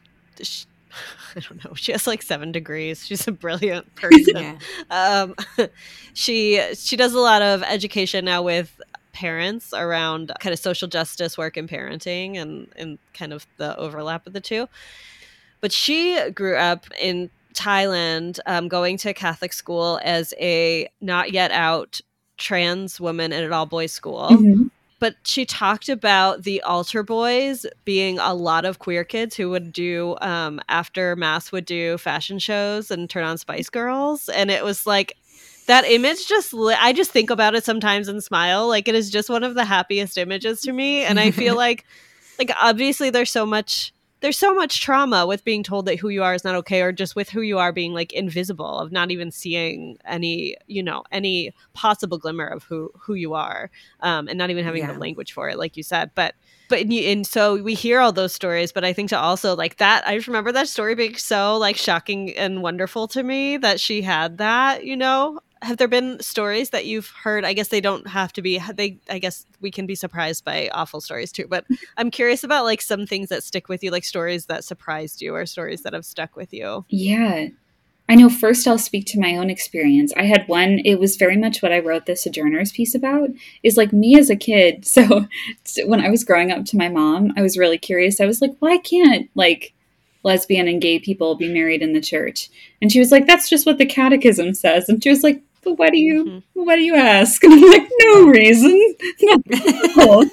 [SPEAKER 2] sh- I don't know. She has like seven degrees. She's a brilliant person.
[SPEAKER 3] Yeah.
[SPEAKER 2] Um she she does a lot of education now with parents around kind of social justice work and parenting and and kind of the overlap of the two. But she grew up in Thailand, um, going to Catholic school as a not yet out trans woman at an all boys school.
[SPEAKER 1] Mhm.
[SPEAKER 2] But she talked about the altar boys being a lot of queer kids who would do, um, after mass, would do fashion shows and turn on Spice Girls. And it was like, that image just, li- I just think about it sometimes and smile. Like, it is just one of the happiest images to me. And I feel like, like, obviously there's so much there's so much trauma with being told that who you are is not okay, or just with who you are being like invisible, of not even seeing any, you know, any possible glimmer of who, who you are, um, and not even having
[SPEAKER 3] Yeah.
[SPEAKER 2] the language for it, like you said. But But and, you, and so we hear all those stories, but I think to also like that, I just remember that story being so like shocking and wonderful to me that she had that, you know. Have there been stories that you've heard? I guess they don't have to be, they, I guess we can be surprised by awful stories too, but I'm curious about like some things that stick with you, like stories that surprised you or stories that have stuck with you.
[SPEAKER 1] Yeah. I know first I'll speak to my own experience. I had one, it was very much what I wrote the Sojourners piece about, is like me as a kid. So, so when I was growing up to my mom, I was really curious. I was like, why can't like lesbian and gay people be married in the church? And she was like, that's just what the catechism says. And she was like, but why do you, mm-hmm. why do you ask? And I'm like, no reason. No.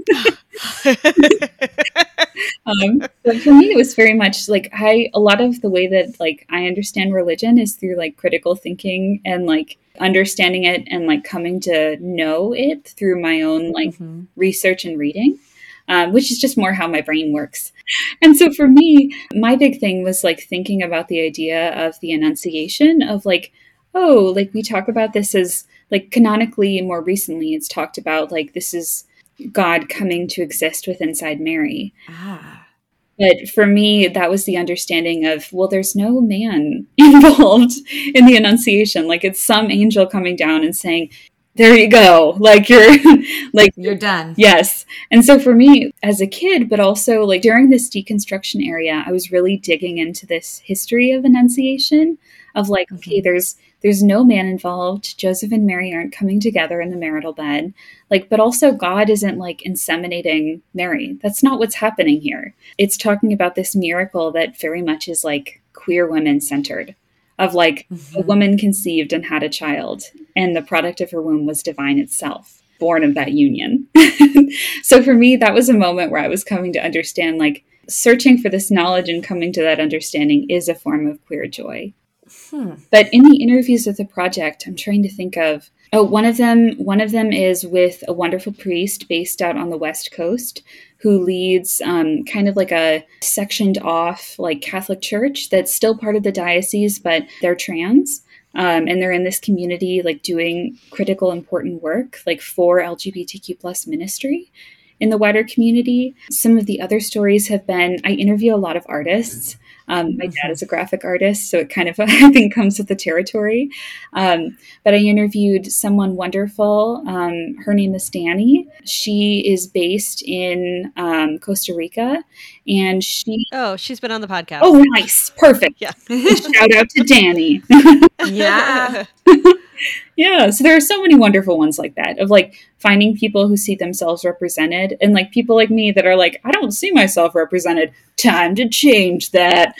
[SPEAKER 1] um, but for me, it was very much like I, a lot of the way that like I understand religion is through like critical thinking and like understanding it and like coming to know it through my own like mm-hmm. research and reading, um, which is just more how my brain works. And so for me, my big thing was like thinking about the idea of the Annunciation of like, oh, like we talk about this as like canonically more recently, it's talked about like this is God coming to exist with inside Mary. Ah. But for me, that was the understanding of, well, there's no man involved in the Annunciation. Like it's some angel coming down and saying, there you go. Like you're like,
[SPEAKER 3] you're done.
[SPEAKER 1] Yes. And so for me as a kid, but also like during this deconstruction area, I was really digging into this history of Annunciation of like, mm-hmm. okay, there's, there's no man involved. Joseph and Mary aren't coming together in the marital bed. Like, but also God isn't like inseminating Mary. That's not what's happening here. It's talking about this miracle that very much is like queer women centered, of like mm-hmm. a woman conceived and had a child, and the product of her womb was divine itself, born of that union. So for me, that was a moment where I was coming to understand, like searching for this knowledge and coming to that understanding is a form of queer joy. Hmm. But in the interviews with the project, I'm trying to think of, oh, one of them, one of them is with a wonderful priest based out on the West Coast who leads um, kind of like a sectioned off like Catholic church that's still part of the diocese, but they're trans. Um, and they're in this community, like doing critical, important work, like for L G B T Q plus ministry in the wider community. Some of the other stories have been, I interview a lot of artists. Um, my dad is a graphic artist, so it kind of, I think, comes with the territory. Um, but I interviewed someone wonderful. Um, her name is Danny. She is based in um, Costa Rica, and she...
[SPEAKER 2] Oh, she's been on the podcast.
[SPEAKER 1] Oh, nice. Perfect.
[SPEAKER 2] Yeah.
[SPEAKER 1] Shout out to Danny.
[SPEAKER 3] Yeah.
[SPEAKER 1] Yeah, so there are so many wonderful ones like that, of like finding people who see themselves represented, and like people like me that are like, I don't see myself represented. Time to change that.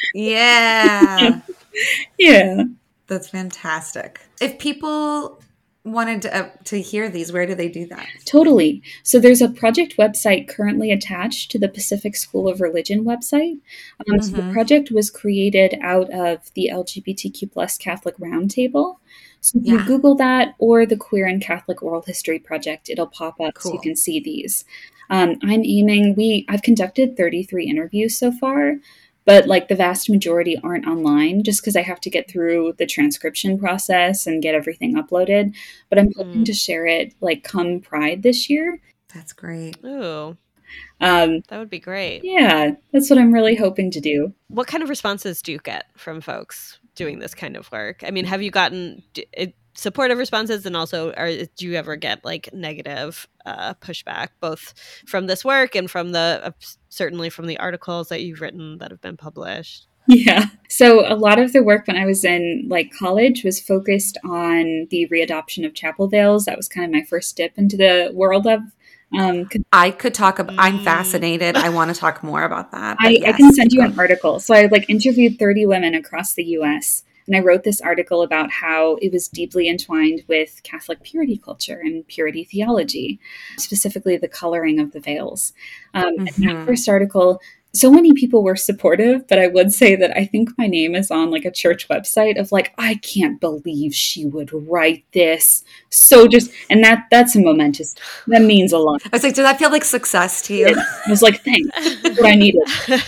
[SPEAKER 3] Yeah.
[SPEAKER 1] Yeah.
[SPEAKER 3] That's fantastic. If people wanted to, uh, to hear these, where do they do that?
[SPEAKER 1] Totally. So there's a project website currently attached to the Pacific School of Religion website. Um, mm-hmm. So the project was created out of the L G B T Q plus Catholic Roundtable. So if yeah. you Google that or the Queer and Catholic Oral History Project, it'll pop up cool. so you can see these. Um, I'm aiming, we, I've conducted thirty-three interviews so far, but like the vast majority aren't online just because I have to get through the transcription process and get everything uploaded. But I'm hoping mm. to share it like come Pride this year.
[SPEAKER 3] That's great.
[SPEAKER 2] Ooh.
[SPEAKER 1] Um, that
[SPEAKER 2] would be great.
[SPEAKER 1] Yeah, that's what I'm really hoping to do.
[SPEAKER 2] What kind of responses do you get from folks doing this kind of work? I mean, have you gotten d- it, supportive responses, and also are, do you ever get like negative uh, pushback, both from this work and from the uh, certainly from the articles that you've written that have been published?
[SPEAKER 1] Yeah. So a lot of the work when I was in like college was focused on the readoption of chapel veils. That was kind of my first dip into the world of Um,
[SPEAKER 3] I could talk about, I'm fascinated. I want to talk more about that.
[SPEAKER 1] I, yes, I can send you an article. So I like interviewed thirty women across the U S, and I wrote this article about how it was deeply entwined with Catholic purity culture and purity theology, specifically the coloring of the veils. Um, mm-hmm. And that first article so many people were supportive, but I would say that I think my name is on like a church website of like, I can't believe she would write this. So just, and that that's a momentous, that means a lot.
[SPEAKER 3] I was like, did that feel like success to you?
[SPEAKER 1] I was like, thanks, that's what I needed.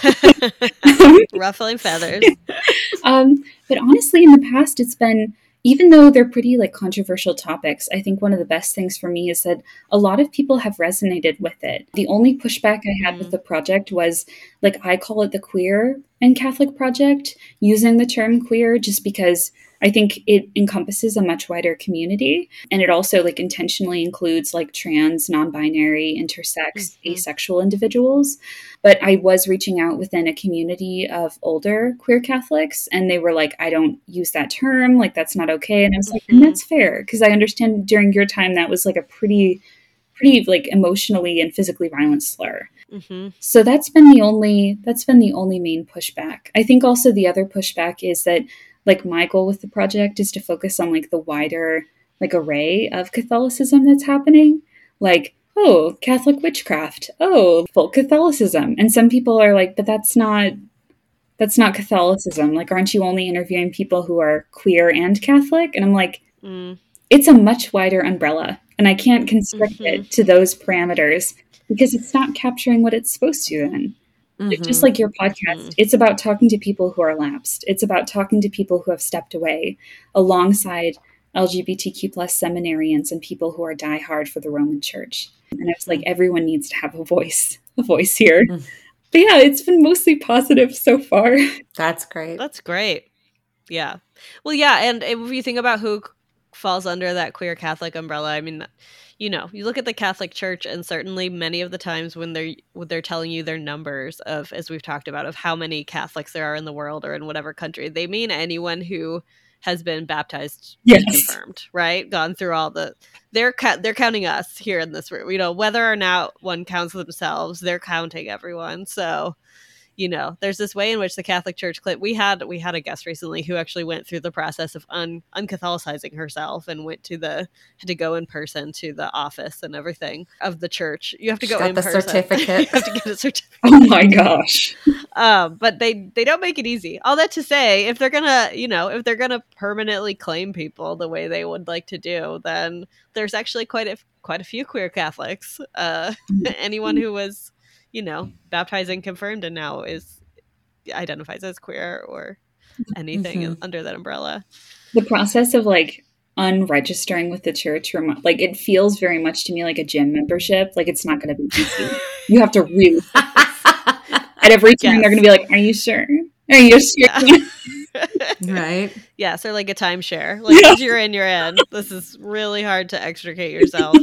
[SPEAKER 2] Ruffling feathers.
[SPEAKER 1] um, but honestly, in the past, it's been, even though they're pretty like controversial topics, I think one of the best things for me is that a lot of people have resonated with it. The only pushback I had mm. with the project was, like, I call it the Queer and Catholic Project, using the term queer just because I think it encompasses a much wider community. And it also like intentionally includes like trans, non-binary, intersex, mm-hmm. asexual individuals. But I was reaching out within a community of older queer Catholics, and they were like, I don't use that term. Like, that's not okay. And I was mm-hmm. like, and that's fair. Because I understand during your time, that was like a pretty, pretty like emotionally and physically violent slur. Mm-hmm. So that's been the only, that's been the only main pushback. I think also the other pushback is that, like, my goal with the project is to focus on like the wider like array of Catholicism that's happening. Like, oh, Catholic witchcraft. Oh, folk Catholicism. And some people are like, but that's not, that's not Catholicism. Like, aren't you only interviewing people who are queer and Catholic? And I'm like, mm. it's a much wider umbrella. And I can't constrict mm-hmm. it to those parameters because it's not capturing what it's supposed to then. Mm-hmm. Just like your podcast, mm-hmm. it's about talking to people who are lapsed. It's about talking to people who have stepped away alongside L G B T Q plus seminarians and people who are diehard for the Roman Church. And I was like, everyone needs to have a voice, a voice here. Mm-hmm. But yeah, it's been mostly positive so far.
[SPEAKER 3] That's great.
[SPEAKER 2] That's great. Yeah. Well, yeah. And if you think about who falls under that queer Catholic umbrella, I mean, you know, you look at the Catholic Church, and certainly many of the times when they're when they're telling you their numbers of, as we've talked about, of how many Catholics there are in the world or in whatever country, they mean anyone who has been baptized yes. and confirmed, right? Gone through all the, they're ca- they're counting us here in this room. You know, whether or not one counts themselves, they're counting everyone. So, you know, there's this way in which the Catholic Church, we had we had a guest recently who actually went through the process of un uncatholicizing herself and went to the had to go in person to the office and everything of the church. You have to
[SPEAKER 3] She
[SPEAKER 2] go
[SPEAKER 3] got
[SPEAKER 2] in
[SPEAKER 3] the
[SPEAKER 2] person.
[SPEAKER 3] certificate.
[SPEAKER 2] You have to get a certificate.
[SPEAKER 1] Oh my gosh!
[SPEAKER 2] Um, but they they don't make it easy. All that to say, if they're gonna, you know, if they're gonna permanently claim people the way they would like to do, then there's actually quite a quite a few queer Catholics. Uh, anyone who was, you know, baptized and confirmed and now is identifies as queer or anything mm-hmm. under that umbrella.
[SPEAKER 1] The process of like unregistering with the church, like it feels very much to me like a gym membership. Like it's not going to be easy. You have to really at every turn yes. they're going to be like, "Are you sure? Are you sure?"
[SPEAKER 2] Yeah.
[SPEAKER 3] Right?
[SPEAKER 2] Yes, or like a timeshare. Like yeah. once you're in, you're in. This is really hard to extricate yourself.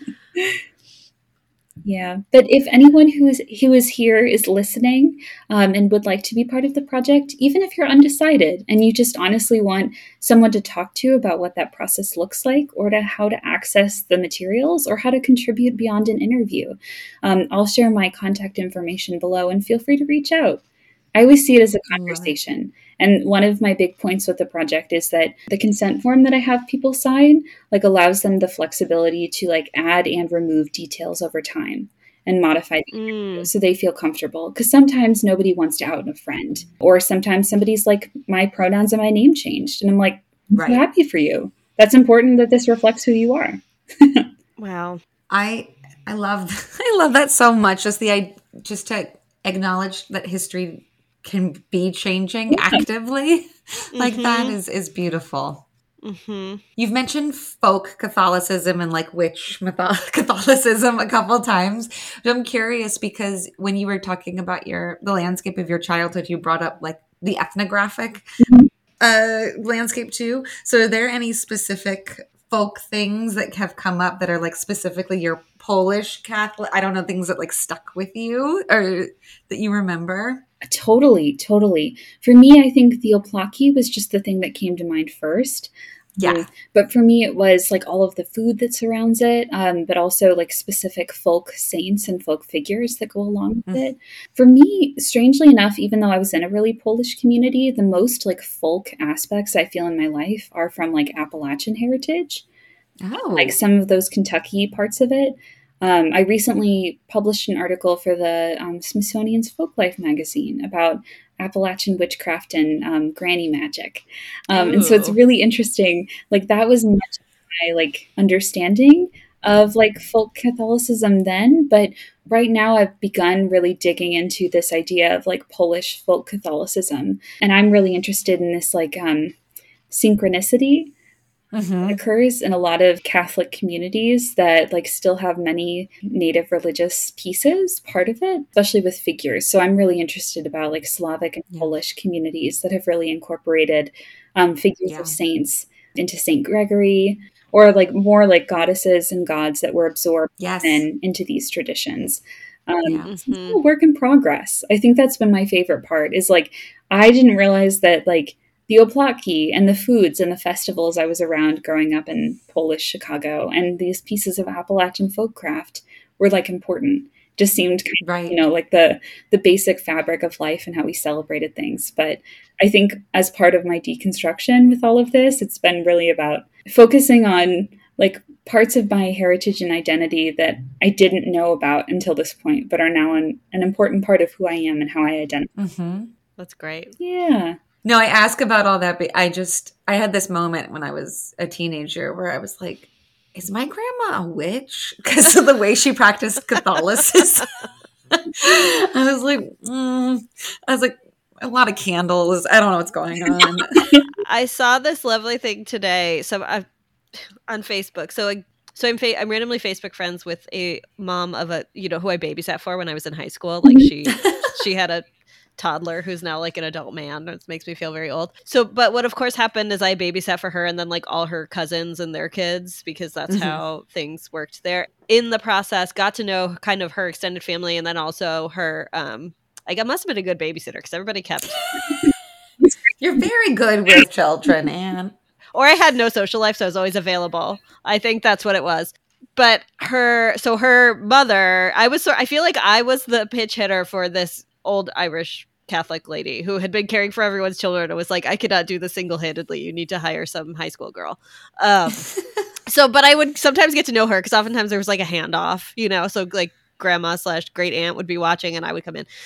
[SPEAKER 1] Yeah, but if anyone who is who is here is listening um, and would like to be part of the project, even if you're undecided and you just honestly want someone to talk to about what that process looks like, or to how to access the materials, or how to contribute beyond an interview, um, I'll share my contact information below, and feel free to reach out. I always see it as a conversation. And one of my big points with the project is that the consent form that I have people sign, like, allows them the flexibility to like add and remove details over time and modify the interview mm. so they feel comfortable. Because sometimes nobody wants to out a friend, or sometimes somebody's like, my pronouns and my name changed. And I'm like, I'm right. so happy for you. That's important that this reflects who you are.
[SPEAKER 2] Wow.
[SPEAKER 3] I I love I love that so much. Just the just to acknowledge that history can be changing yeah. actively like mm-hmm. that is is beautiful. Mm-hmm. You've mentioned folk Catholicism and like witch myth- Catholicism a couple times. But I'm curious because when you were talking about your the landscape of your childhood, you brought up like the ethnographic mm-hmm. uh, landscape too. So are there any specific folk things that have come up that are like specifically your Polish Catholic, I don't know, things that like stuck with you or that you remember?
[SPEAKER 1] Totally, totally. For me, I think the Oplaki was just the thing that came to mind first.
[SPEAKER 3] Yeah.
[SPEAKER 1] Um, but for me, it was like all of the food that surrounds it, um, but also like specific folk saints and folk figures that go along with mm. it. For me, strangely enough, even though I was in a really Polish community, the most like folk aspects I feel in my life are from like Appalachian heritage.
[SPEAKER 3] Oh.
[SPEAKER 1] Like some of those Kentucky parts of it. Um, I recently published an article for the um, Smithsonian's Folklife magazine about Appalachian witchcraft and um, granny magic. Um, and so it's
[SPEAKER 2] Ooh.
[SPEAKER 1] really interesting. Like that was much of my like understanding of like folk Catholicism then, but right now I've begun really digging into this idea of like Polish folk Catholicism, and I'm really interested in this like um, synchronicity
[SPEAKER 3] Mm-hmm.
[SPEAKER 1] that occurs in a lot of Catholic communities that like still have many native religious pieces part of it, especially with figures. So I'm really interested about like Slavic and
[SPEAKER 3] Yeah.
[SPEAKER 1] Polish communities that have really incorporated um, figures
[SPEAKER 3] Yeah.
[SPEAKER 1] of saints into Saint Gregory, or like more like goddesses and gods that were absorbed
[SPEAKER 3] Yes.
[SPEAKER 1] in, into these traditions. Um,
[SPEAKER 3] Yeah.
[SPEAKER 1] It's still a work in progress. I think that's been my favorite part is like, I didn't realize that like the opłatki and the foods and the festivals I was around growing up in Polish Chicago and these pieces of Appalachian folk craft were like important. Just seemed kind of,
[SPEAKER 3] Right.
[SPEAKER 1] you know, like the the basic fabric of life and how we celebrated things. But I think as part of my deconstruction with all of this, it's been really about focusing on like parts of my heritage and identity that I didn't know about until this point, but are now an, an important part of who I am and how I identify.
[SPEAKER 3] Mm-hmm.
[SPEAKER 2] That's great.
[SPEAKER 1] Yeah.
[SPEAKER 3] No, I ask about all that, but I just, I had this moment when I was a teenager where I was like, is my grandma a witch? Because of the way she practiced Catholicism. I was like, mm. I was like, a lot of candles. I don't know what's going on.
[SPEAKER 2] I saw this lovely thing today. So I, on Facebook. So I, so I'm fa- I'm randomly Facebook friends with a mom of a, you know, who I babysat for when I was in high school. Like she she had a toddler who's now like an adult man. It makes me feel very old. So, but what of course happened is I babysat for her and then like all her cousins and their kids, because that's
[SPEAKER 3] Mhm.
[SPEAKER 2] how things worked there. In the process, got to know kind of her extended family, and then also her, um, like I must have been a good babysitter because everybody kept,
[SPEAKER 3] You're very good with children, Anne.
[SPEAKER 2] or I had no social life, so I was always available. I think that's what it was. But her, so her mother, I was, sort I feel like I was the pitch hitter for this old Irish Catholic lady who had been caring for everyone's children. It was like, I cannot do this single-handedly. You need to hire some high school girl. Um, so, but I would sometimes get to know her because oftentimes there was like a handoff, you know, so like grandma slash great aunt would be watching and I would come in.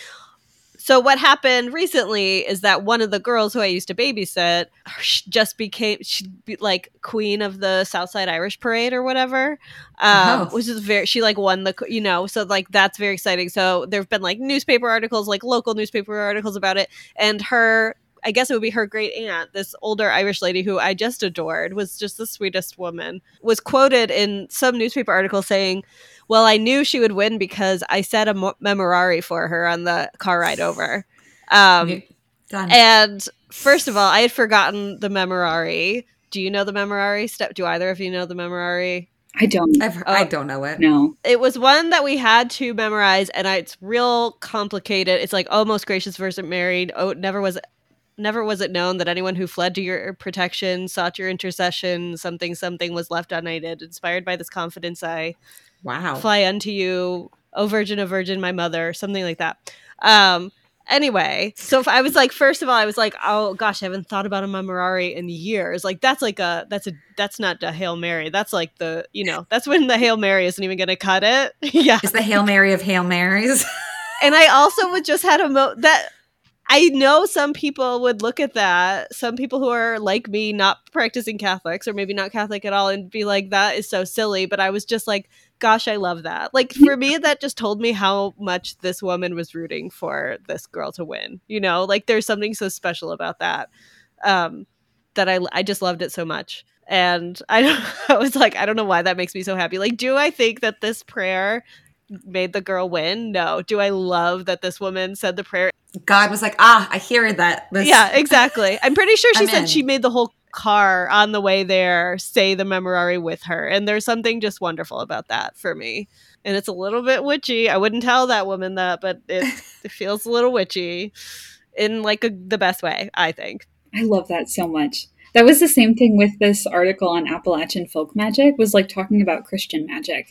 [SPEAKER 2] So what happened recently is that one of the girls who I used to babysit just became she'd be like queen of the Southside Irish Parade or whatever, um,
[SPEAKER 3] Oh.
[SPEAKER 2] which is very, she like won the, you know, so like that's very exciting. So there've been like newspaper articles, like local newspaper articles about it. And her, I guess it would be her great aunt, this older Irish lady who I just adored, was just the sweetest woman, was quoted in some newspaper article saying, well, I knew she would win because I said a mo- memorare for her on the car ride over. Um,
[SPEAKER 3] Okay, done.
[SPEAKER 2] and first of all, I had forgotten the memorare. Do you know the memorare step? Do either of you know the memorare?
[SPEAKER 1] I don't
[SPEAKER 3] I've, I don't know it.
[SPEAKER 1] know.
[SPEAKER 2] It was one that we had to memorize, and I, it's real complicated. It's like, oh, most gracious Virgin Mary. Oh, never was Never was it known that anyone who fled to your protection, sought your intercession, something, something was left unaided. Inspired by this confidence, I
[SPEAKER 3] Wow.
[SPEAKER 2] fly unto you, O Virgin, O Virgin, my mother, something like that. Um, anyway, so if I was like, first of all, I was like, oh gosh, I haven't thought about a memorare in years. Like that's like a, that's a, that's not a Hail Mary. That's like the, you know, that's when the Hail Mary isn't even going to cut it. Yeah.
[SPEAKER 3] It's the Hail Mary of Hail Marys.
[SPEAKER 2] And I also would just had a mo that I know some people would look at that, some people who are like me, not practicing Catholics or maybe not Catholic at all, and be like, that is so silly. But I was just like, gosh, I love that. Like for me, that just told me how much this woman was rooting for this girl to win. You know, like there's something so special about that, um, that I, I just loved it so much. And I, I was like, I don't know why that makes me so happy. Like, do I think that this prayer made the girl win? No. Do I love that this woman said the prayer?
[SPEAKER 3] God was like, ah, I hear that. This-
[SPEAKER 2] Yeah, exactly. I'm pretty sure she
[SPEAKER 3] I'm
[SPEAKER 2] said
[SPEAKER 3] in.
[SPEAKER 2] she made the whole car on the way there say the memorare with her. And there's something just wonderful about that for me. And it's a little bit witchy. I wouldn't tell that woman that, but it, it feels a little witchy in like a, the best way, I think.
[SPEAKER 1] I love that so much. That was the same thing with this article on Appalachian folk magic, was like talking about Christian magic.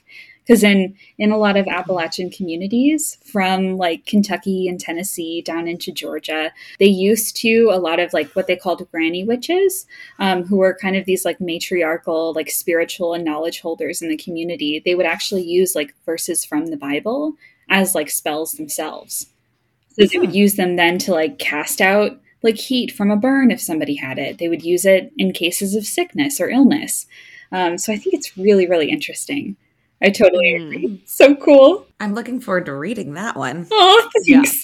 [SPEAKER 1] Because in, in a lot of Appalachian communities from like Kentucky and Tennessee down into Georgia, they used to, a lot of like what they called granny witches, um, who were kind of these like matriarchal, like spiritual and knowledge holders in the community. They would actually use like verses from the Bible as like spells themselves. So they would use them then to like cast out like heat from a burn if somebody had it. They would use it in cases of sickness or illness. Um, so I think it's really, really interesting. I totally
[SPEAKER 2] Mm.
[SPEAKER 1] agree. So cool.
[SPEAKER 3] I'm looking forward to reading that one.
[SPEAKER 1] Oh, thanks.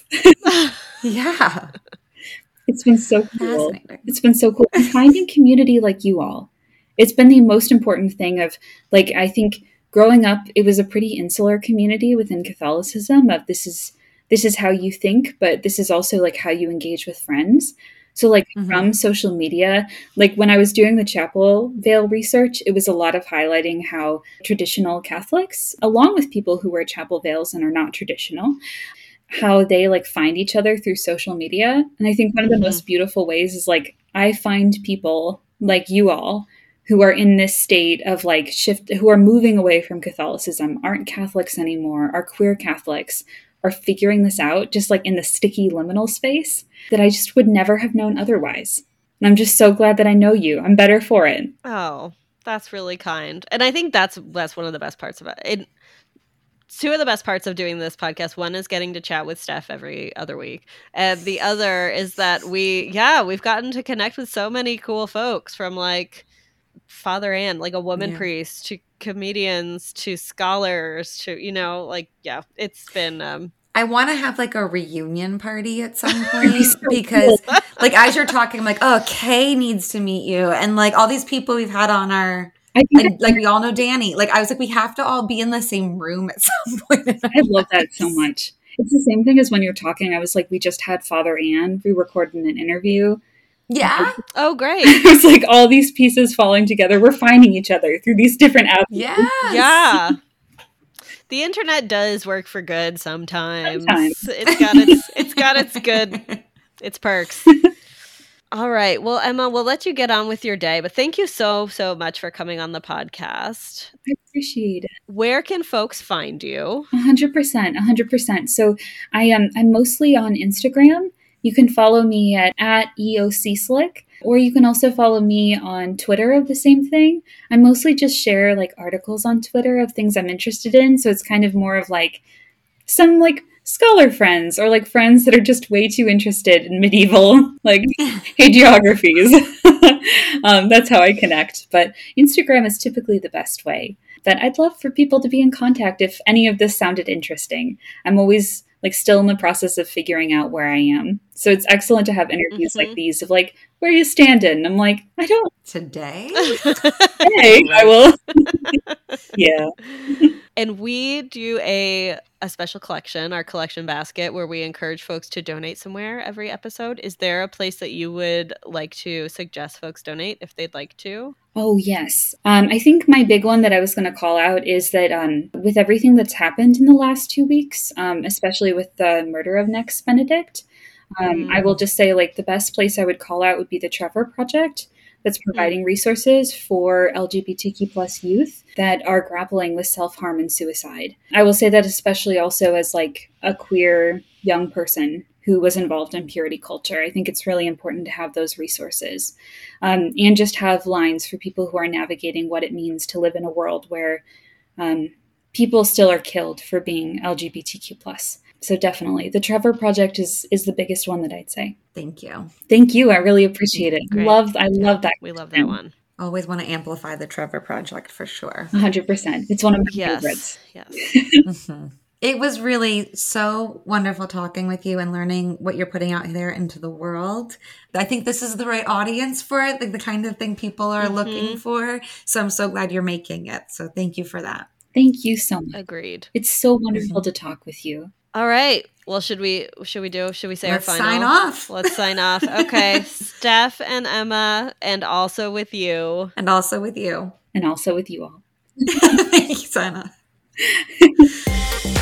[SPEAKER 3] Yeah.
[SPEAKER 1] It's been so cool.
[SPEAKER 3] Fascinating.
[SPEAKER 1] It's been so cool. And finding community like you all. It's been the most important thing of, like, I think growing up, it was a pretty insular community within Catholicism of this is this is how you think, but this is also like how you engage with friends. So like
[SPEAKER 3] Mhm.
[SPEAKER 1] from social media, like when I was doing the chapel veil research, it was a lot of highlighting how traditional Catholics, along with people who wear chapel veils and are not traditional, how they like find each other through social media. And I think one of the
[SPEAKER 2] Mhm.
[SPEAKER 1] most beautiful ways is like, I find people like you all who are in this state of like shift, who are moving away from Catholicism, aren't Catholics anymore, are queer Catholics, are figuring this out just like in the sticky liminal space that I just would never have known otherwise. And I'm just so glad that I know you. I'm better for it.
[SPEAKER 2] Oh, that's really kind. And I think that's that's one of the best parts about it. it. Two of the best parts of doing this podcast. One is getting to chat with Steph every other week. And the other is that we, yeah, we've gotten to connect with so many cool folks from like Father Ann, like a woman
[SPEAKER 3] Yeah.
[SPEAKER 2] priest, to comedians, to scholars, to, you know, like, yeah, it's been, um,
[SPEAKER 3] I want to have like a reunion party at some
[SPEAKER 1] That'd be
[SPEAKER 3] point
[SPEAKER 1] so
[SPEAKER 3] because,
[SPEAKER 1] cool.
[SPEAKER 3] like, as you're talking, I'm like, oh, Kay needs to meet you, and like all these people we've had on our,
[SPEAKER 1] I think
[SPEAKER 3] like, like we all know Danny. Like, I was like, we have to all be in the same room at some point. in our
[SPEAKER 1] I love that so
[SPEAKER 3] lives.
[SPEAKER 1] much. It's the same thing as when you're talking. I was like, we just had Father Ann. We recorded an interview.
[SPEAKER 3] Yeah,
[SPEAKER 2] oh, great.
[SPEAKER 1] It's like all these pieces falling together. We're finding each other through these different avenues.
[SPEAKER 3] yes,
[SPEAKER 2] Yeah. The internet does work for good sometimes.
[SPEAKER 1] Sometimes.
[SPEAKER 2] It's got its it's got its good its perks. All right. Well, Emma, we'll let you get on with your day, but thank you so so much for coming on the podcast.
[SPEAKER 1] I appreciate it.
[SPEAKER 2] Where can folks find you?
[SPEAKER 1] A hundred percent, a hundred percent. So I am I'm mostly on Instagram. You can follow me at, at E O C Slick, or you can also follow me on Twitter of the same thing. I mostly just share like articles on Twitter of things I'm interested in. So it's kind of more of like some like scholar friends or like friends that are just way too interested in medieval like hagiographies. um, that's how I connect. But Instagram is typically the best way. But I'd love for people to be in contact if any of this sounded interesting. I'm always like still in the process of figuring out where I am. So it's excellent to have interviews
[SPEAKER 2] Mhm.
[SPEAKER 1] like these of like, where you standing? And I'm like, I don't
[SPEAKER 3] today.
[SPEAKER 1] hey, I will. Yeah.
[SPEAKER 2] And we do a a special collection, our collection basket, where we encourage folks to donate somewhere every episode. Is there a place that you would like to suggest folks donate if they'd like to?
[SPEAKER 1] Oh, yes. Um, I think my big one that I was going to call out is that um, with everything that's happened in the last two weeks, um, especially with the murder of Nex Benedict, um,
[SPEAKER 2] Mm.
[SPEAKER 1] I will just say like the best place I would call out would be the Trevor Project, that's providing resources for L G B T Q plus youth that are grappling with self-harm and suicide. I will say that especially also as like a queer young person who was involved in purity culture. I think it's really important to have those resources um, and just have lines for people who are navigating what it means to live in a world where um, people still are killed for being L G B T Q plus. So definitely the Trevor Project is is the biggest one that I'd say.
[SPEAKER 3] Thank you.
[SPEAKER 1] Thank you. I really appreciate it.
[SPEAKER 2] Great.
[SPEAKER 1] Love, I love that.
[SPEAKER 2] We love that one.
[SPEAKER 3] Always want to amplify the Trevor Project for sure.
[SPEAKER 1] one hundred percent. It's one of my
[SPEAKER 2] Yes.
[SPEAKER 1] favorites.
[SPEAKER 2] Yes.
[SPEAKER 3] Mhm. It was really so wonderful talking with you and learning what you're putting out there into the world. I think this is the right audience for it, like the kind of thing people are
[SPEAKER 2] Mhm.
[SPEAKER 3] looking for. So I'm so glad you're making it. So thank you for that.
[SPEAKER 1] Thank you so much.
[SPEAKER 2] Agreed.
[SPEAKER 1] It's so wonderful to talk with you.
[SPEAKER 2] All right. Well, should we should we do should we say
[SPEAKER 3] Let's
[SPEAKER 2] our final?
[SPEAKER 3] sign off.
[SPEAKER 2] Let's sign off. Okay. Steph and Emma, and also with you.
[SPEAKER 3] And also with you.
[SPEAKER 1] And also with you all.
[SPEAKER 3] Thank you, Sana.